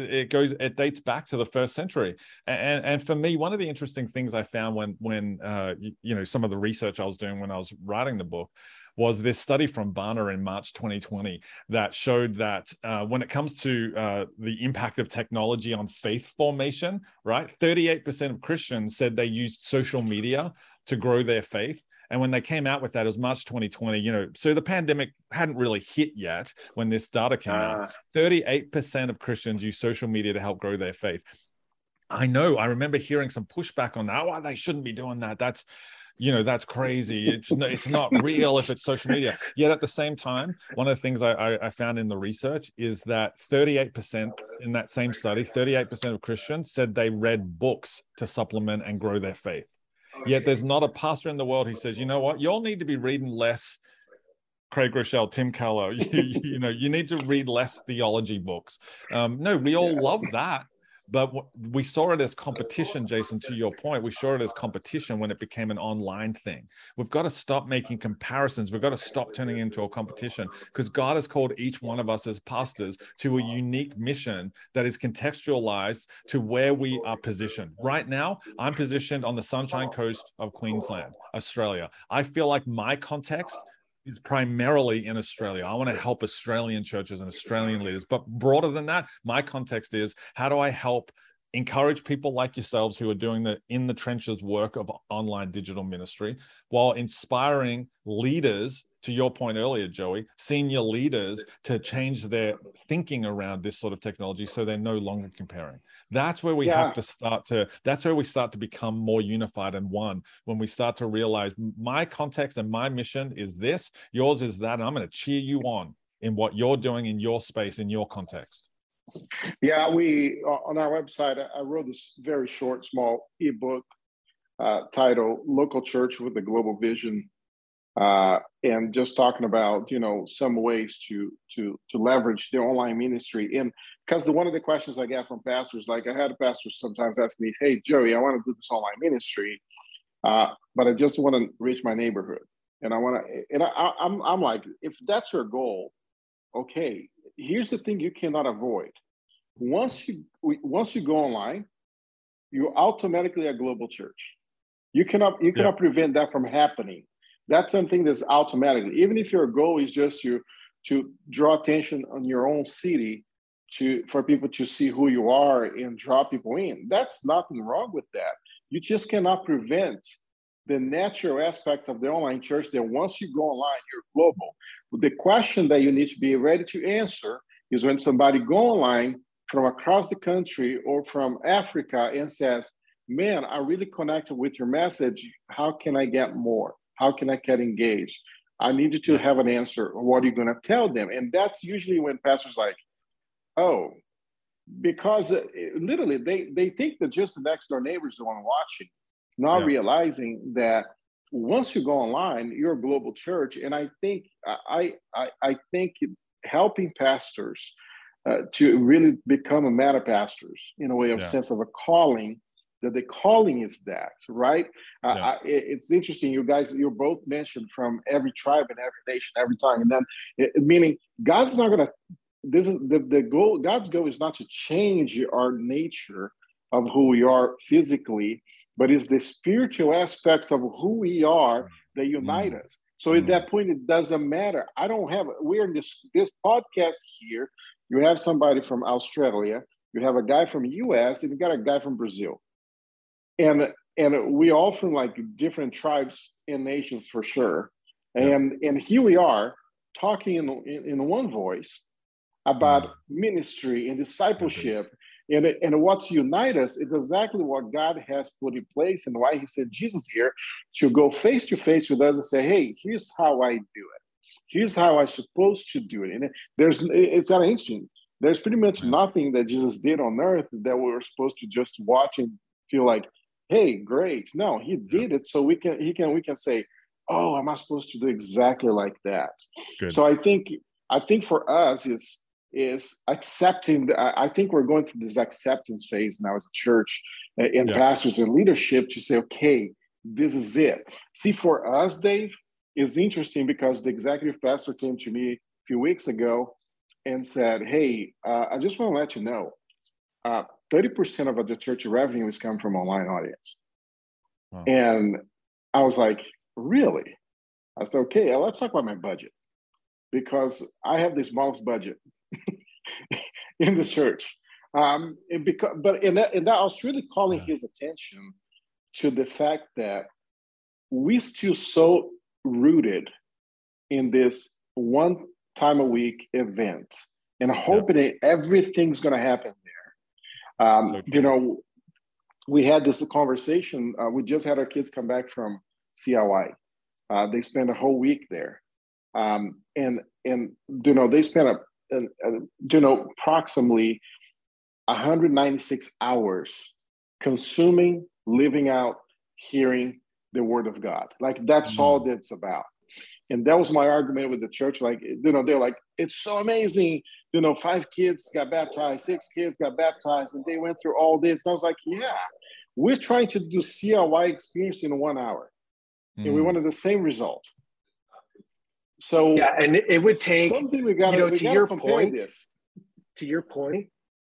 it dates back to the first century. And for me, one of the interesting things I found when you know, some of the research I was doing when I was writing the book was this study from Barna in March 2020 that showed that when it comes to the impact of technology on faith formation, right? 38% of Christians said they used social media to grow their faith. And when they came out with that, it was March 2020, you know, so the pandemic hadn't really hit yet when this data came out. 38% of Christians use social media to help grow their faith. I remember hearing some pushback on that. Why they shouldn't be doing that. That's, you know, that's crazy. It's not real if it's social media. Yet at the same time, one of the things I found in the research is that 38% in that same study, 38% of Christians said they read books to supplement and grow their faith. Yet there's not a pastor in the world who says, you know what, you all need to be reading less Craig Groeschel, Tim Keller. You know, you need to read less theology books. No, we all love that. But we saw it as competition, Jason, to your point. We saw it as competition when it became an online thing. We've got to stop making comparisons. We've got to stop turning it into a competition, because God has called each one of us as pastors to a unique mission that is contextualized to where we are positioned. Right now, I'm positioned on the Sunshine Coast of Queensland, Australia. I feel like my context is primarily in Australia. I want to help Australian churches and Australian leaders. But broader than that, my context is, how do I help encourage people like yourselves who are doing the in the trenches work of online digital ministry, while inspiring leaders, to your point earlier, Joey, senior leaders, to change their thinking around this sort of technology so they're no longer comparing. That's where we have to start to, that's where we start to become more unified and one, when we start to realize my context and my mission is this, yours is that, and I'm going to cheer you on in what you're doing in your space, in your context. Yeah, we, on our website, I wrote this very short, small ebook titled Local Church with a Global Vision. And just talking about, you know, some ways to leverage the online ministry. And because one of the questions I get from pastors, like I had pastors sometimes ask me, hey, Joey, I want to do this online ministry, but I just want to reach my neighborhood. And I want to, and I'm like, if that's your goal, okay, here's the thing you cannot avoid. Once you go online, you're automatically a global church. You cannot prevent that from happening. That's something that's automatic. Even if your goal is just to draw attention on your own city, for people to see who you are and draw people in, that's nothing wrong with that. You just cannot prevent the natural aspect of the online church that once you go online, you're global. The question that you need to be ready to answer is when somebody go online from across the country or from Africa and says, man, I really connected with your message. How can I get more? How can I get engaged? I needed to have an answer. What are you going to tell them? And that's usually when pastors like, oh, because literally they think that just the next door neighbor is the one watching, not realizing that once you go online, you're a global church. And I think I think helping pastors to really become a meta pastors in a way of sense of a calling. That the calling is that, right? It's interesting. You guys, you both mentioned from every tribe and every nation, every tongue, and then meaning God's not going to. This is the goal. God's goal is not to change our nature of who we are physically, but it's the spiritual aspect of who we are that unite us. So at that point, it doesn't matter. We're in this podcast here. You have somebody from Australia, you have a guy from the US, and you got a guy from Brazil. And we all from like different tribes and nations for sure. And here we are talking in one voice about ministry and discipleship. And what's unite us is exactly what God has put in place and why he sent Jesus here to go face to face with us and say, hey, here's how I do it. Here's how I'm supposed to do it. And it's kind of interesting. There's pretty much nothing that Jesus did on earth that we were supposed to just watch and feel like, hey, great. No, he did it so we can say, oh, am I supposed to do exactly like that? Good. So I think for us is accepting. I think we're going through this acceptance phase now as a church and pastors and leadership to say, okay, this is it. See, for us, Dave, it's interesting because the executive pastor came to me a few weeks ago and said, hey, I just want to let you know, 30% of the church revenue is coming from online audience. Wow. And I was like, really? I said, okay, let's talk about my budget because I have the smallest budget in the church. But I was really calling his attention to the fact that we still so rooted in this one time a week event and hoping that everything's going to happen there. We had this conversation. We just had our kids come back from CLI. They spent a whole week there. And they spent approximately 196 hours consuming, living out, hearing the word of God. Like that's all that's about. And that was my argument with the church. Like, they're like, it's so amazing. 5 kids got baptized, 6 kids got baptized, and they went through all this. And I was like, yeah, we're trying to do CLI experience in 1 hour. And we wanted the same result. So yeah, and it would take something we got to your point. This. To your point,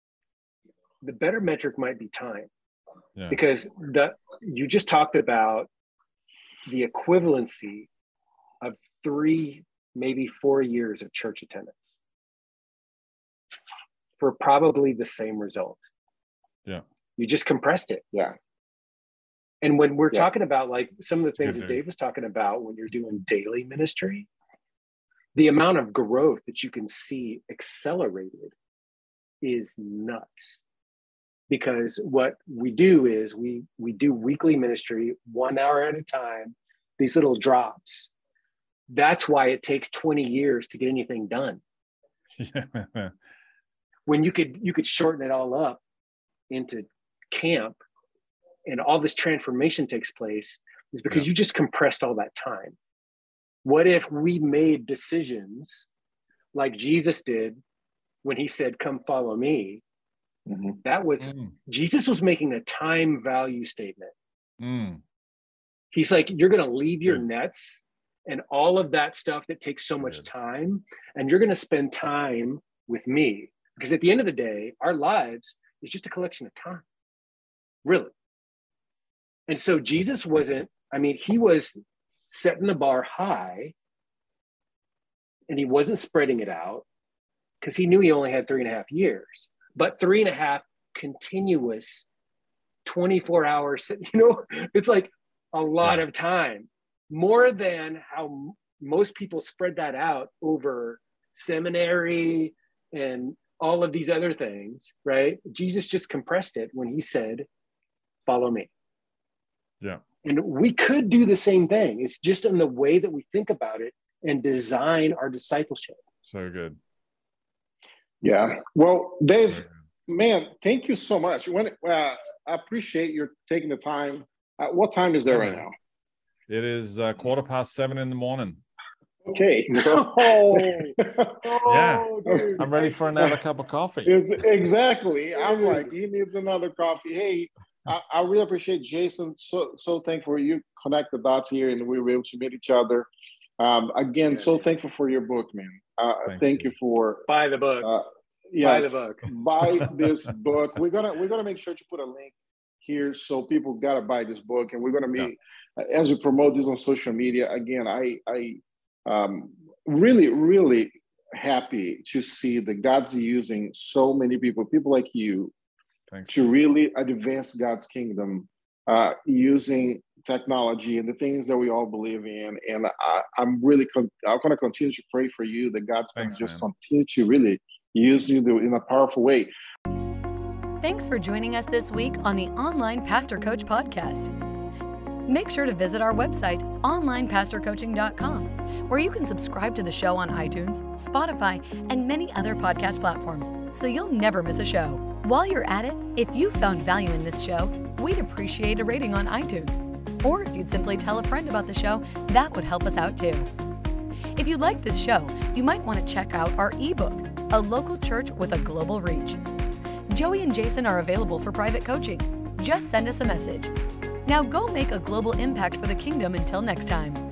the better metric might be time, because you just talked about the equivalency of 3, maybe 4 years of church attendance for probably the same result. Yeah, you just compressed it. Yeah. And when we're talking about like some of the things that Dave was talking about when you're doing daily ministry, the amount of growth that you can see accelerated is nuts. Because what we do is we do weekly ministry 1 hour at a time, these little drops. That's why it takes 20 years to get anything done. When you could shorten it all up into camp and all this transformation takes place is because you just compressed all that time. What if we made decisions like Jesus did when he said, come follow me? That was, Jesus was making a time value statement. He's like, you're going to leave your nets and all of that stuff that takes so much time, and you're going to spend time with me. Because at the end of the day, our lives is just a collection of time, really. And so Jesus he was setting the bar high, and he wasn't spreading it out because he knew he only had 3.5 years, but 3.5 continuous 24 hours, it's like a lot of time, more than how most people spread that out over seminary and all of these other things, right? Jesus just compressed it when he said, follow me. Yeah. And we could do the same thing. It's just in the way that we think about it and design our discipleship. So good. Yeah. Well, Dave, man, thank you so much. I appreciate your taking the time. What time is there right now? It is 7:15 in the morning. Okay. Yeah. Dude. I'm ready for another cup of coffee. Exactly. I'm like, he needs another coffee. Hey, I really appreciate Jason. So thankful you connect the dots here and we were able to meet each other. Again, so thankful for your book, man. Thank you for buy the book. Yes, buy the book. Buy this book. We're gonna make sure to put a link here so people gotta buy this book, and we're gonna meet as we promote this on social media. Again, I really happy to see that God's using so many people like you, to really advance God's kingdom using technology and the things that we all believe in. And I'm going to continue to pray for you that God's going to just continue to really use you in a powerful way. Thanks for joining us this week on the Online Pastor Coach Podcast. Make sure to visit our website, onlinepastorcoaching.com, where you can subscribe to the show on iTunes, Spotify, and many other podcast platforms, so you'll never miss a show. While you're at it, if you found value in this show, we'd appreciate a rating on iTunes. Or if you'd simply tell a friend about the show, that would help us out too. If you like this show, you might want to check out our ebook, A Local Church with a Global Reach. Joey and Jason are available for private coaching. Just send us a message. Now go make a global impact for the kingdom until next time.